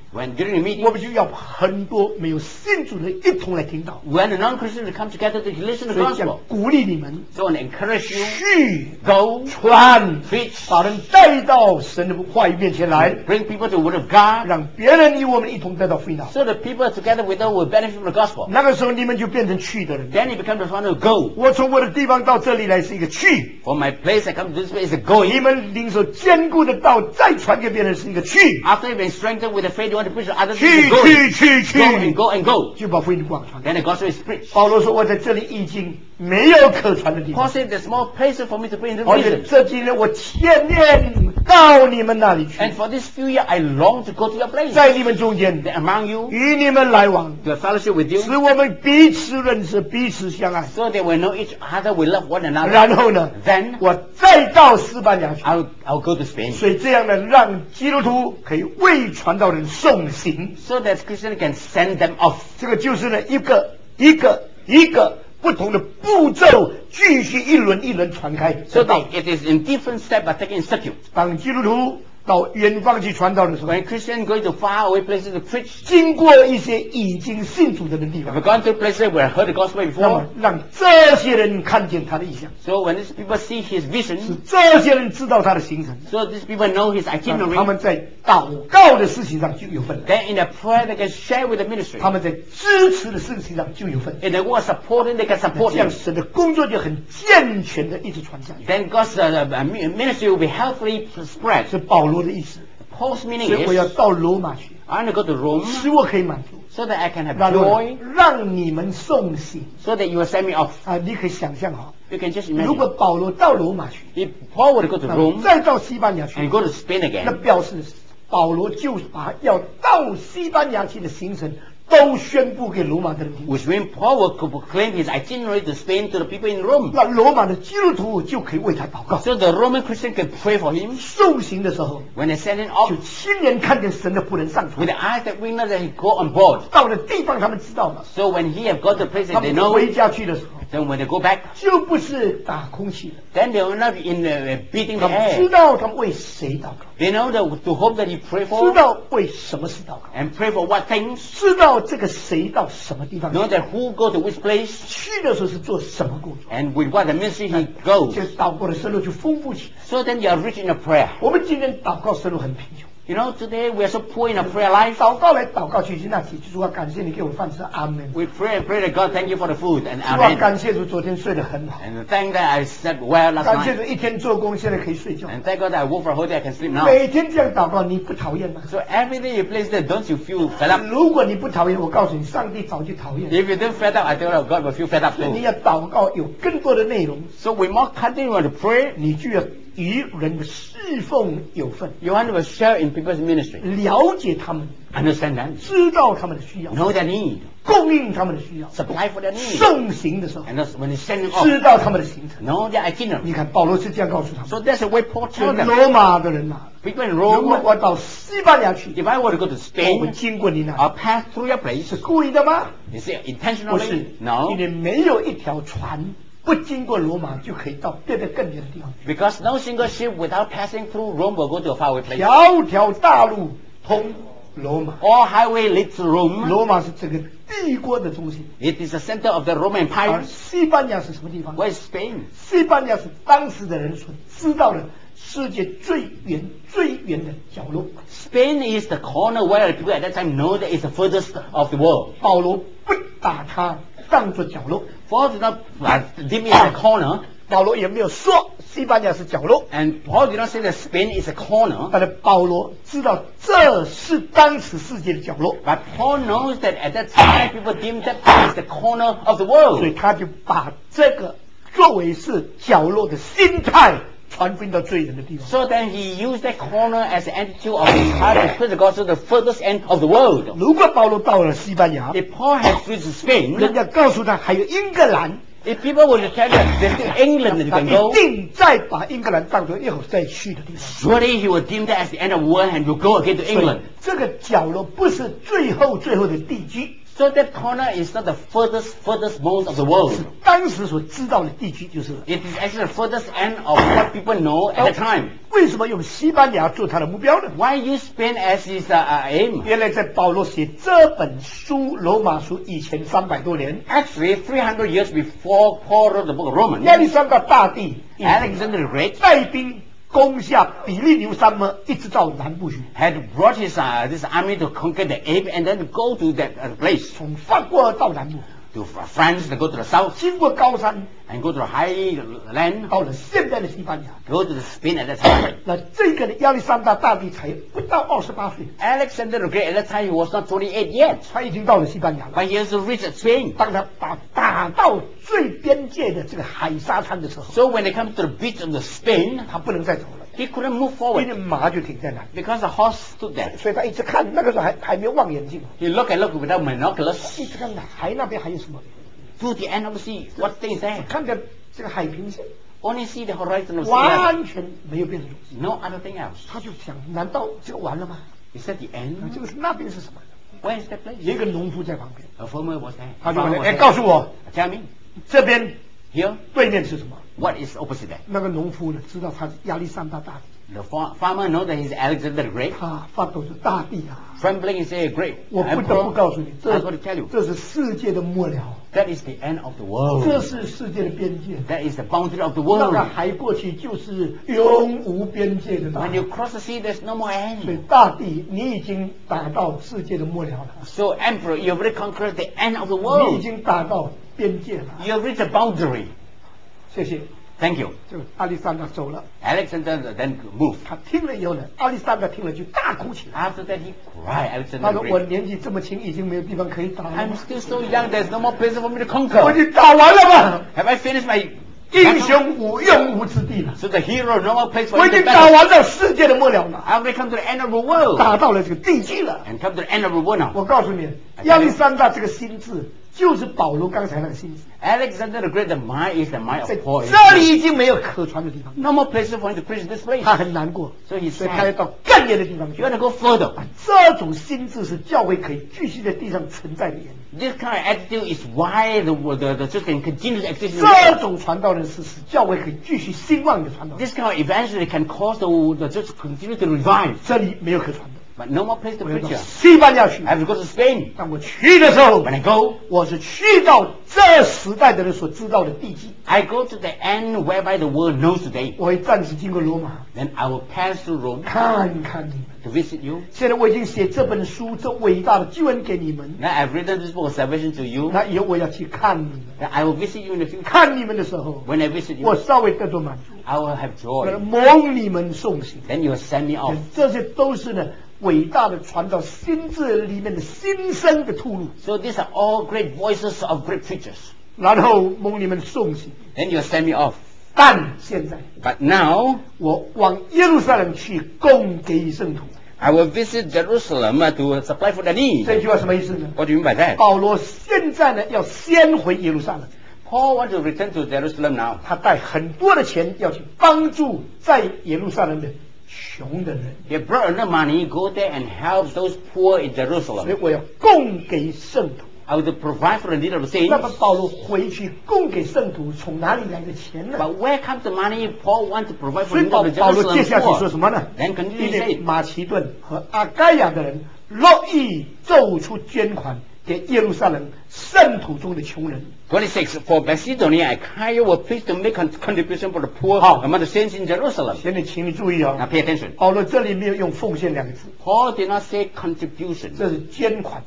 When during the 我 meeting, 们就要很多没有信主的一同来听到， when the non-Christians come together to listen to the 所以讲 gospel, 鼓励你们 so I want to encourage you, 去 go, 传， preach, 把人带到神的话语面前来， bring people to the word of God, 让别人与我们一同得到福音。 so the people together with us will benefit from the gospel. 那个时候你们就变成去的人。 Then you become the one who go. 我从我的地方到这里来是一个去， From my place, I come to this place, is a 你 going. 们领受坚固的道再传给别人是一个去， After you've been strengthened with the faith, you want to preach to others, 去 is a 去 going. 去 Go and 去， go and go. 就把福音广传。 Then the gospel is preached. 保罗说：“我在这里已经没有可传的地 Paul 方， said there's more places for me to bring into 而且 reason. 这几年我千念到你们那里去， And for this few years, I long to go to your place. 在你们中间 That among you, 与你们来往， to have fellowship with you, 使我们彼此认识，彼此相爱。 so that we know each other, we love one another. 然后呢， Then 我再到西班牙去， I'll, I'll go to Spain. 所以这样呢，让基督徒可以为传道人送行。 So that Christians can send them off. 这个就是呢，一个一个一个不同的步骤，继续一轮一轮传开。 So that it is in different steps but taken in circuit. 当基督徒到远方去传道的时候， When Christians go to far away places to preach, 经过一些已经信主的人地 have 方， gone to places where I heard the gospel 那么 before. 让这些人看见他的意向， So when these people see his 使 vision, 这些人知道他的行程， so these people know his 那 itinerary, 他们在祷告的事情上就有份了， then in the prayer they can share with the ministry. 他们在支持的事情上就有份。 In the word supporting, they can support 这样 him. 神的工作就很健全的一直传下去。 Then God's uh, uh, ministry will be healthily spread. 是保罗的意思， Paul's meaning 所以我要 is, 到罗马去， I want to go to Rome 使我可以满足， so that I can have 然后 joy, 让你们送行 so that you will send me off. 啊！你可以想象哈， You can just 如果 imagine. 保罗到罗马去， If Paul were to go to 那 Rome 再到西班牙去 and，go to Spain 那 again, 表示保罗就把要到西班牙去的行程都宣布给罗马的人听。 which means Paul will proclaim his itinerary to Spain to the people in Rome. 那罗马的基督徒就可以为他祷告。 So the Roman Christian can pray for him 送行的时候， when they send him 就 off 亲眼看见神的仆人上 with 船， the eyes that we know that he go on board. 到了地方他们知道了， So when he have got the place 他 that they 们 know, 回家去的时候， then when they go back, 就不是打空气了。 then they will not be in uh, beating 他 the 们知 air. 道他们为谁祷告， They know the, to whom that he pray 知 for 道为什么事祷告， and pray for what things. 知道这个谁到什么地方去， Know that who go to which place 去的时候是做什么工作， and with what the ministry he goes. 这祷告的深入就丰富起来。 So then you are rich in the prayer. 我们今天祷告深入很贫穷， You know, today we are so poor in our prayer life. 祷告来祷告去，那几句主啊，感谢你给我饭吃，阿门。 We pray and pray that God thank you for the food and 主啊， amen. 感谢主昨天睡得很好， And thank that I slept well last 感谢 night. 主一天做工，现在可以睡觉。 And thank God that I work for a whole day I can sleep now. 每天这样祷告，你不讨厌吗？ So every day you place that, don't you feel fed up? 如果你不讨厌，我告诉你，上帝早就讨厌。 If you don't fed up, I tell you God will feel fed up 所以你 too. 要祷告有更多的内容， So we must continue to pray. 你就要与人的侍奉有份， You want to share in people's ministry. 了解他们， Understand them. 知道他们的需要， Know their need. 供应他们的需要。 Supply for their need. 送行的时候， And thus when you send them off, 知道他们的行程。 know their itinerary. 你看保罗是这样告诉他们： So that's the way Paul 就 told them. 罗马的人呐、 People in 如果 Rome, 我到西班牙去， if I were to go to 我会 Spain 经过你那里， or pass through your place, 是故意的吗？ is it 不 intentionally? 是， No. 因为没有一条船不经过罗马就可以到别的更远的地方去。 Because no single ship without passing through Rome will go to a faraway place. 条条大路通罗马， All highway leads to Rome. 罗马是整个帝国的中心。 It is the center of the Roman 而 Empire. 西班牙是什么地方？ Where is Spain? 西班牙是当时的人所知道的世界最远最远的角落。 Spain is the corner where the people at that time know that it's the furthest of the world. 保罗不把它当作角落， Paul did not uh, deem it as a corner, 保罗也没有说西班牙是角落， and Paul did not say that Spain is a corner. 但是保罗知道这是当时世界的角落， But Paul knows that at that time people deemed that as the corner of the 所 world. 以他就把这个作为是角落的心态传福音到最远的地方。 So then he used that corner as the attitude of his heart to spread the gospel to the furthest end of the world. 如果保罗到了西班牙， If Paul had reached Spain, 人家告诉他还有英格兰， if people were to tell you there's still England that you 他 can 一 go, 定再把英格兰当作以后再去的地方。 surely he would deem that as the end of the world and will go again to 所以 England. 这个角落不是最后最后的地基， So that corner is not the furthest, furthest most of the world. 是当时所知道的地区就是了。 It is actually the furthest end of what people know at the time. 为什么用西班牙做他的目标呢？ Why use Spain as his uh, uh, aim? 原来在保罗写这本书《罗马书》以前三百多年， Actually, three hundred years before Paul wrote the book of Romans, 亚历山大大帝 Alexander the Great 带兵攻下比利牛山脉，一直到南部去， had brought his uh, this army to conquer the Ape and then go to that uh, place. 从法国到南部， To France, they go to the south 经过高山， and go to the high land, 到了现在的西班牙。 go to the Spain at that time. 那这个亚历山大大帝才不到二十八岁， Alexander the Great, at that time, he was not twenty-eight yet. 他已经到了西班牙了。 But he has reached Spain. 当他打打到最边界的这个海沙滩的时候， So when they come to the beach of the Spain, 他不能再走了， he couldn't move 因 forward 为马就停在那里， because the horse stood there. 所以他一直看。那个时候还还没有望远镜， He looked and looked without binoculars 一直看海那边还有什么， to the end of the sea. What thing is there? 看着这个海平线， Only see the horizon of sea level. 完全没有别的东西。 No other thing else. 他就想，难道这个完了吗？ Is that the 那 end? 就是那边是什么？ Where is that place? 有一个农夫在旁边， A farmer was there. 他 A 就 farmer 问： was 哎， there. 告诉我， Tell me, 这边 here, 对面是什么？ what is opposite there? 那个农夫呢，知道他是亚历山大大帝， The far- farmer knows that he's Alexander the Great. 他发抖着大帝啊！ Trembling, he say, Great. 我不得不 Emperor, 告诉你， I'm 这 going to tell you. 这是世界的末了， That is the end of the 这 world. 是世界的边界。 That is the boundary of the 那 world. 个海过去就是永无边界的大 When 海。 you cross the sea, there's no more 所以 end. 大地，你已经达到世界的末了了， So, Emperor, you have already conquered the end of the 你已 world. 经达到边界了。 You have reached the boundary. 谢谢。 Thank you. 这个亚历山大走了， Alexander then moved. 他听了以后呢，亚历山大听了就大哭起来。 After that, he cried. 他 Alexander 说：“ the 我 Great. 年纪这么轻，已经没有地方可以打了 I'm 吗， still so young, there's no more place for me to 我已 conquer. 经打完了吗？ Have I finished my 英 battle? 雄无用武之地了， So the hero, no more place for 我 me 已经 to 打 battle. 完了世界的末了了， I've already come to the end of the world. 打到了这个地基了。 And come to the end of the world now. 我告诉你，亚历山大这个心智就是保罗刚才那个心智， Alexander the Great, the mind is the mind 在 of Paul. 这里已经没有可传的地方， No more places for him to preach this place. 他很难过， So he 所以他要 said, 到更远的地方去 you。want to go further. 这种心智是教会可以继续在地上存在的原因。 This kind of attitude is why the, the, the church can continue to exist in the 这 world. 种传道人是使教会可以继续兴旺的传道人。 This kind of evangelism can cause the, the church to continue to revive. 这里没有可传的， But no more place to 我要 preach 到 here. 西班牙去。 I have to go to Spain. 当我去的时候 When，I go, 我是去到这时代的人所知道的地基。 I go to the end whereby the world knows today. 我会暂时经过罗马， Then I will pass through Rome 看看你们。 to visit you. 现在我已经写这本书，这伟大的救恩给你们。 Now I've written this book of salvation to you. 那以后我要去看你们， Then I will visit you in the future. 看你们的时候， When I visit 我 you, 稍微得到满足， I will have 我 joy. 蒙你们送行。 Then you will send me off. 这些都是呢伟大的传道心智里面的新生的吐露， So these are all great voices of great preachers. 然后蒙你们送行。 Then you will send me off. 但现在 But now 我往耶路撒冷去供给圣徒。 I will visit Jerusalem uh, to supply for the need. 这句话什么意思呢？ What do you mean by that? 保罗现在呢要先回耶路撒冷， Paul wants to return to Jerusalem now. 他带很多的钱要去帮助在耶路撒冷的穷的人， He brought enough money, go there and help those poor in 所以 Jerusalem. 我要供给圣徒。 I will provide for the need of the 那么 saints. 保罗回去供给圣徒，从哪里来的钱呢？ But where comes the money Paul wants to provide 所 for 以 the need 保 of the 保罗接 Jerusalem 下去说 poor? 什么呢？ Then continue 因 to 为 say, 马其顿和阿该亚的人乐意奏出捐款给耶路撒冷圣徒中的穷人。 twenty-six, for Macedonia, Achaia were pleased to make a contribution for the poor Oh. among the saints in Jerusalem. 现在请你注意 Now 啊， pay attention. 保罗这里没有用奉献两个字， Paul did not say contribution. 这是捐款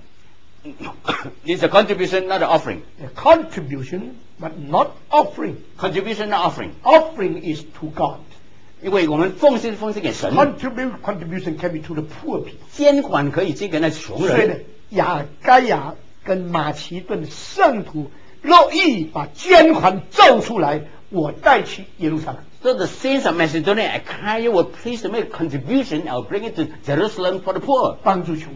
It's a contribution, not an offering. ，contribution but not offering. Contribution, not offering. Offering is to God. 因为我们奉献奉献给神， Contribute contribution can be to the poor people. 捐款可以捐给那穷所以呢人。， 雅该亚跟马其顿圣徒乐意把捐款奏出来，我带去耶路撒冷。 So the saints of Macedonia, Achaia were pleased to make a contribution. I'll bring it to Jerusalem for the poor, 帮助穷人。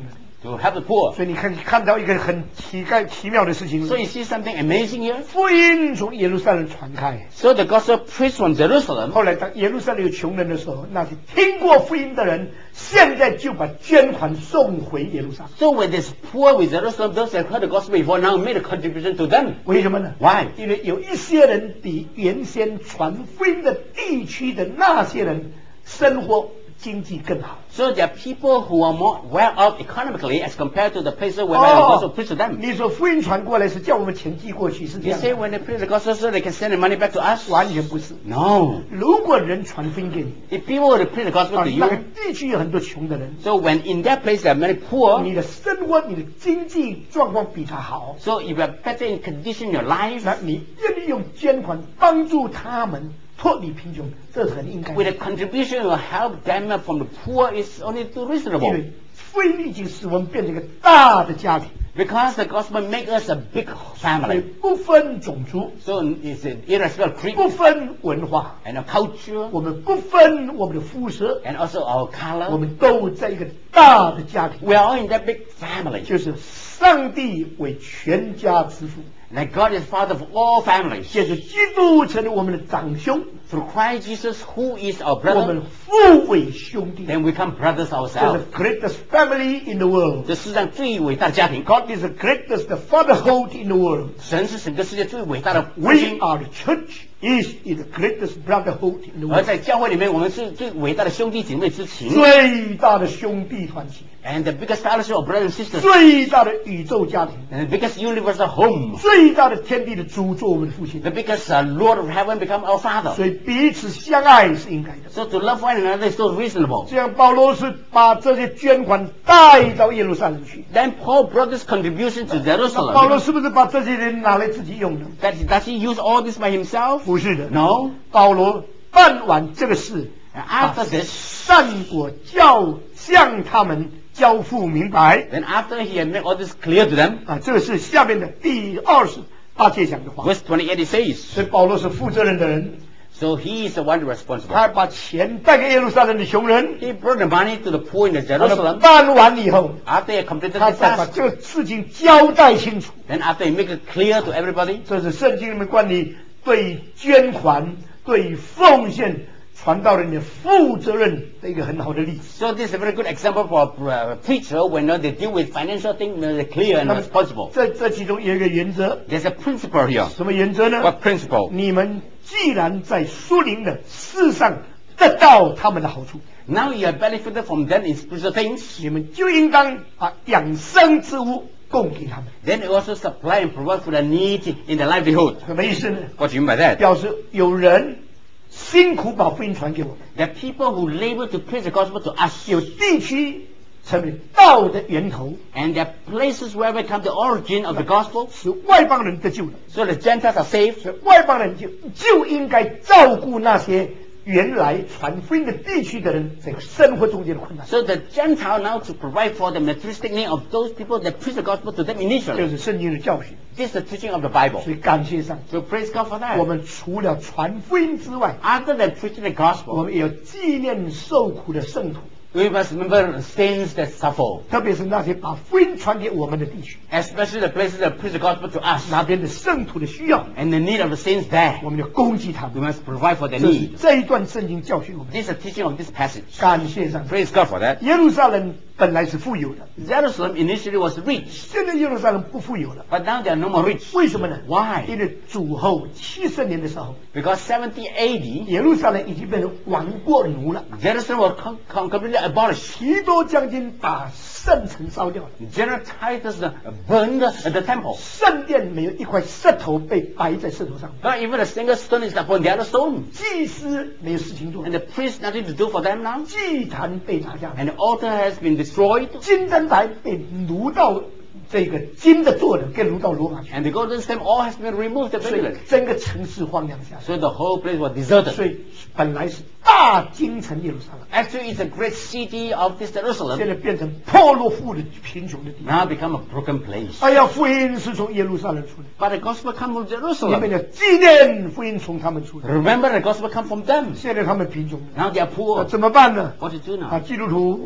to help the poor. 所以你看看到一个很奇怪奇妙的事情。 So you see something amazing here? 福音从耶路撒冷传开， So the gospel preached from Jerusalem. 后来当耶路撒冷有穷人的时候，那些听过福音的人，现在就把捐款送回耶路撒冷。 So when there's poor with Jerusalem, those that heard the gospel before now made a contribution to them. 为什么呢？ Why? 因为有一些人比原先传福音的地区的那些人生活经济更好。 So there are people who are more well off economically as compared to the places where the gospel preached to them. 你说福音传过来是叫我们钱寄过去，是这 You 样 say 的？ when they preach the gospel so they can send the money back to us? 完全不是。 No. 如果人传福音给你， If people were to preach the gospel 啊 to 那个 you, 地区有很多穷的人， so when in that place there are many poor, 你的生活、你的经济状况比他好， so if you are better in condition in your life, 那你愿意用捐款帮助他们脱离贫穷，这是很应该的。 with a contribution will help them from the poor is only too 因 reasonable. 为福音已经使我们变成一个大的家庭， Because the gospel makes us a big 所以 family. 不分种族， So it's irrespective of creed 不分文化， and our culture 我们不分我们的肤色， and also our 我 color. 们都在一个大的家庭， We are all in that big family. 就是上帝为全家之父， And God is Father of all families. 借着基督成为我们的长兄， Through Christ Jesus, who is our 我们 brother, 互为兄弟， then we become brothers 这是 ourselves. greatest family in the world。 这世上最伟大的家庭， God is the greatest fatherhood in the world. 神是整个世界最伟大的父 We 亲。 are the church is the greatest brotherhood in the 而 world. 在教会里面，我们是最伟大的兄弟姐妹之情。 最大的兄弟团体， And the biggest fellowship of brothers and sisters. 最大的宇宙家庭， And the biggest universal home. 最大的天地的主做我们的父亲 The，biggest uh, Lord of heaven become our Father. 所以彼此相爱是应该的。 So to love one another is so reasonable. 这样保罗是把这些捐款带到耶路撒冷去。 Then Paul brought this contribution to 那保罗 Jerusalem. 是不是把这些人拿来自己用呢？ That, does he use all this by himself? 不是的， No. 保罗办完这个事， And after 把 this, 善果教向他们交付明白。 then after he had made all this clear to them, 啊，这个是下面的第二十八节讲的话。 verse twenty-eight it says, 所以保罗是负责任的人， so he is the one responsible. 他把钱带给耶路撒冷的穷人， He brought the money to the poor in 把它 Jerusalem. 办完以后， After he completed 他 the 再把 task, 这个事情交代清楚。 then after he make it clear to everybody, 这是圣经里面关于对捐款、对奉献传道人的负责任的一个很好的例子。 so this is a very good example for a uh, preacher when uh, they deal with financial things, they're clear and 那么 responsible. 这这其中有一个原则， There's a principle here. 什么原则呢？ What principle? 你们既然在属灵的世上得到他们的好处， Now you have benefited from them in spiritual things, 你们就应当把养生之物供给他们。 then you also supply and provide for the need in the livelihood. 什么意思呢？ What do you mean by that? 表示有人辛苦把福音传给我们， There are people who labor to preach the gospel to us, 有地区成为道的源头， and there are places where we come the origin of the gospel, 使外邦人得救的。 so the Gentiles are saved. 所以外邦人就就应该照顾那些原来传福音的地区的人这个生活中间的困难。 So the Gentile now to provide for the materialistic need of those people that preach the gospel to them 这 initially. 是圣经的教训。 This is the teaching of the Bible. 所以感谢上帝， So praise God for 我 that. 们除了传福音之外， After that preaching the 我 gospel, 们也要纪念受苦的圣徒， we must remember saints that suffer, 特别是那些把福音传给我们的地区， especially the places that preach the gospel to us, 那边的圣徒的需要， and the need of the saints there. 我们要供给他 We 们。 must provide for their 这是 need. 这一段圣经教训我们。 This is the teaching of this passage. 感谢上帝， Praise God for that. 耶路撒冷本来是富有的， Jerusalem initially was rich, 现在耶路撒冷不富有了。 but now they are no more rich. 为什么呢？ Why? 因为主后七十年的时候， Because seventy A D, 耶路撒冷已经变成亡国奴了， Jerusalem was com- com- completely abolished. 提多将军把圣城烧掉了， General Titus uh, burned the temple. 圣殿没有一块石头被摆在石头上， Not even a single stone is upon the other stone. 祭司没有事情做 And，the priest nothing to do for them now. 祭坛被拿下来， And the altar has been destroyed. 金灯台被掳到这个金的做的，给掳到罗马去， And the golden stem all has been removed 所以 completely. 整个城市荒凉下来。 So the whole place was deserted. 所以本来是大京城耶路撒冷， Actually, it's a great city of this 现 Jerusalem. 在变成破落富的贫穷的地方。 Now become a broken place. 哎呀，福音是从耶路撒冷出来， But the gospel come from 你们 Jerusalem. 要纪念福音从他们出来。 Remember, the gospel come from them. 现在他们贫穷， Now they are 那 poor. 怎么办呢？ What to do 啊， now? 基督徒，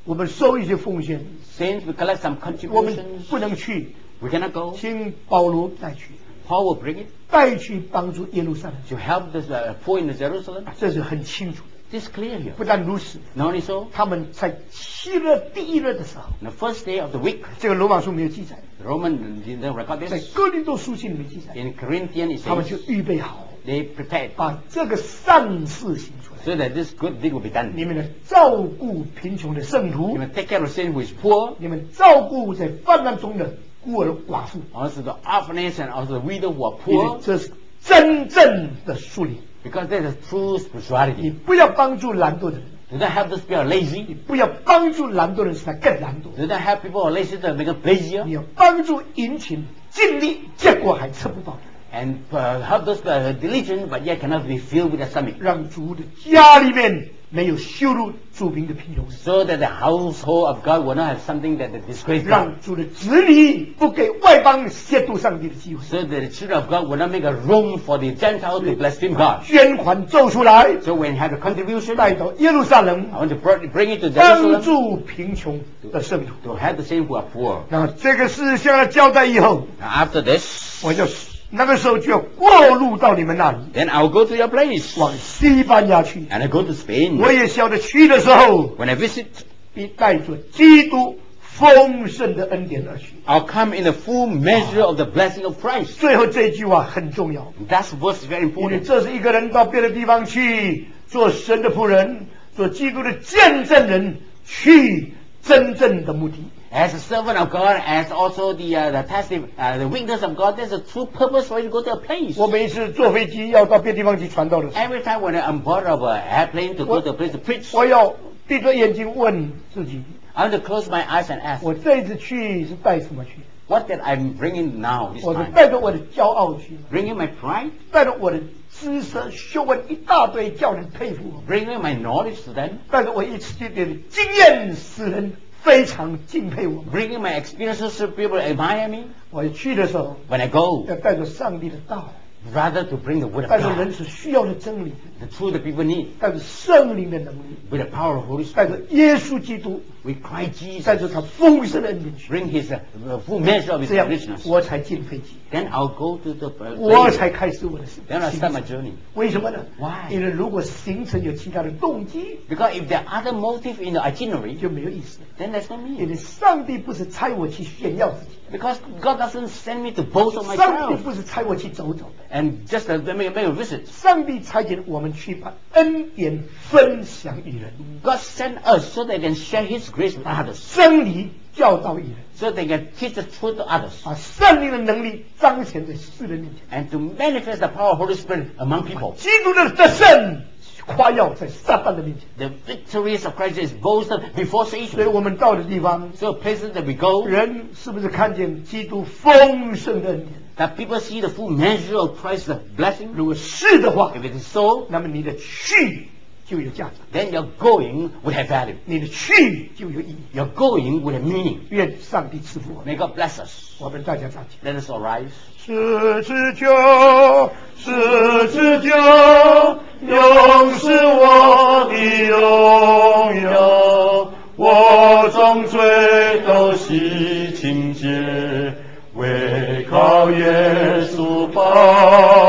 我们收一些奉献， Saints, we collect some 我们 contributions. 不能去， We cannot go. 请保罗带去， Paul will bring it 带去帮助耶路撒冷， to help the uh, poor in Jerusalem. 这是很清楚的。 This is clear here. 不但如此， Not only so, 他们在七日第一日的时候， on the first day of the week, 这个罗马书没有记载， the Roman didn't record 在 this. 哥林多书信里面记载， In Corinthians, it 他们就 says 预备好， they prepared 把这个善事行出来。 so that this good deed will be done. 你们呢，照顾贫穷的圣 You 徒， must take care of sin who is poor, 你们照顾在患难中的孤儿寡妇， also the orphanage and also the widow who are 因为 poor, 这是真正的树理。 because that is true 你 spirituality. 不要帮助懒惰的人， Do not help those people who are 你 lazy. 不要帮助懒惰的人使他更懒惰， Do not help people who are lazy to make them lazier. 你要帮助殷勤尽力，结果还吃不饱的人， And uh, help those who are diligent but yet cannot be filled with their stomach. 让主的家里面没有羞辱主名的贫穷人， So that the household of God will not have something that disgraces God. 让主的子女不给外邦亵渎上帝的机会， So that the children of God will not make a room for the Gentiles to blaspheme God. 捐款奏出来， So when you have a contribution, 带到耶路撒冷， I want to br- bring it to 帮 Jerusalem 助贫穷的圣徒。 to help the saints who are poor. 那这个事向他交代以后， Now after this, 我就那个时候就要过路到你们那里， then I'll go to your place. 往西班牙去。 And I go to Spain. 我也晓得去的时候， When I visit, 必带着基督丰盛的恩典而去。 I'll come in the full measure of the blessing of Christ. 最后这句话很重要， That verse is very 因为 important. 这是一个人到别的地方去做神的仆人，做基督的见证人，去真正的目的。 As a servant of God, as also the uh, the testive, uh, the witness of God, there's a true purpose for you to go to a place. 我每一次坐飞机要到别的地方去传道的时候， Every time when I'm board of an airplane to go to a place to preach, 我要闭着眼睛问自己， I want to close my eyes and ask, 我这一次去是带什么去？ what that I'm bringing now this 我是 time? 带着我的骄傲去吗？ Bringing my pride? 带着我的知识学问一大堆，叫人佩服我； Bringing my knowledge to them? 带着我一点点的经验，使人非常敬佩我。 Bringing my experiences so people admire me? 我去的时候， When I go, 要带着上帝的道， rather to bring the word of 带着人 God, 所需要的真理， the truth that people need, 带着圣灵的能力， with the power of Holy 带着 Spirit, 耶稣基督， with Christ 带 Jesus, 着他丰盛的恩典去， bring His uh, full measure of His 这样 richness. 我才进飞机， Then I'll go to the uh, 我 plane. 才开始我的事。 Then I'll start my journey. 为什么呢？ Why? 因为如果行程有其他的动机， Because if there are other motive in the itinerary, 就没有意思了。 then there's no 因为 meaning. 上帝不是差我去炫耀自己， Because God doesn't send me to boast of 上帝 myself 不是差我去走走的， and just uh, make, make a visit. 上帝差遣我们去把恩典分享与人， God sent us so they can share His grace with others, 真理教导与人， so they can teach the truth to others, 把圣灵的能力彰显在世人面前。 and to manifest the power of Holy Spirit among people. 基督的得胜夸耀在撒旦的面前， The victories of Christ is boasted before 所以 Satan. 我们到的地方， So places that we go, 人是不是看见基督丰盛的恩典？ that people see the full measure of Christ's blessing. 如果是的话， If it is so, 那么你的去就有价值， then your going would have value. 你的去就有意义。 Your going would have meaning. 愿上帝赐福我们， May God bless us. 我们大家站起来。 Let us arise. 十之久，十之久，永是我的荣耀。我众罪都洗清洁，唯靠耶稣宝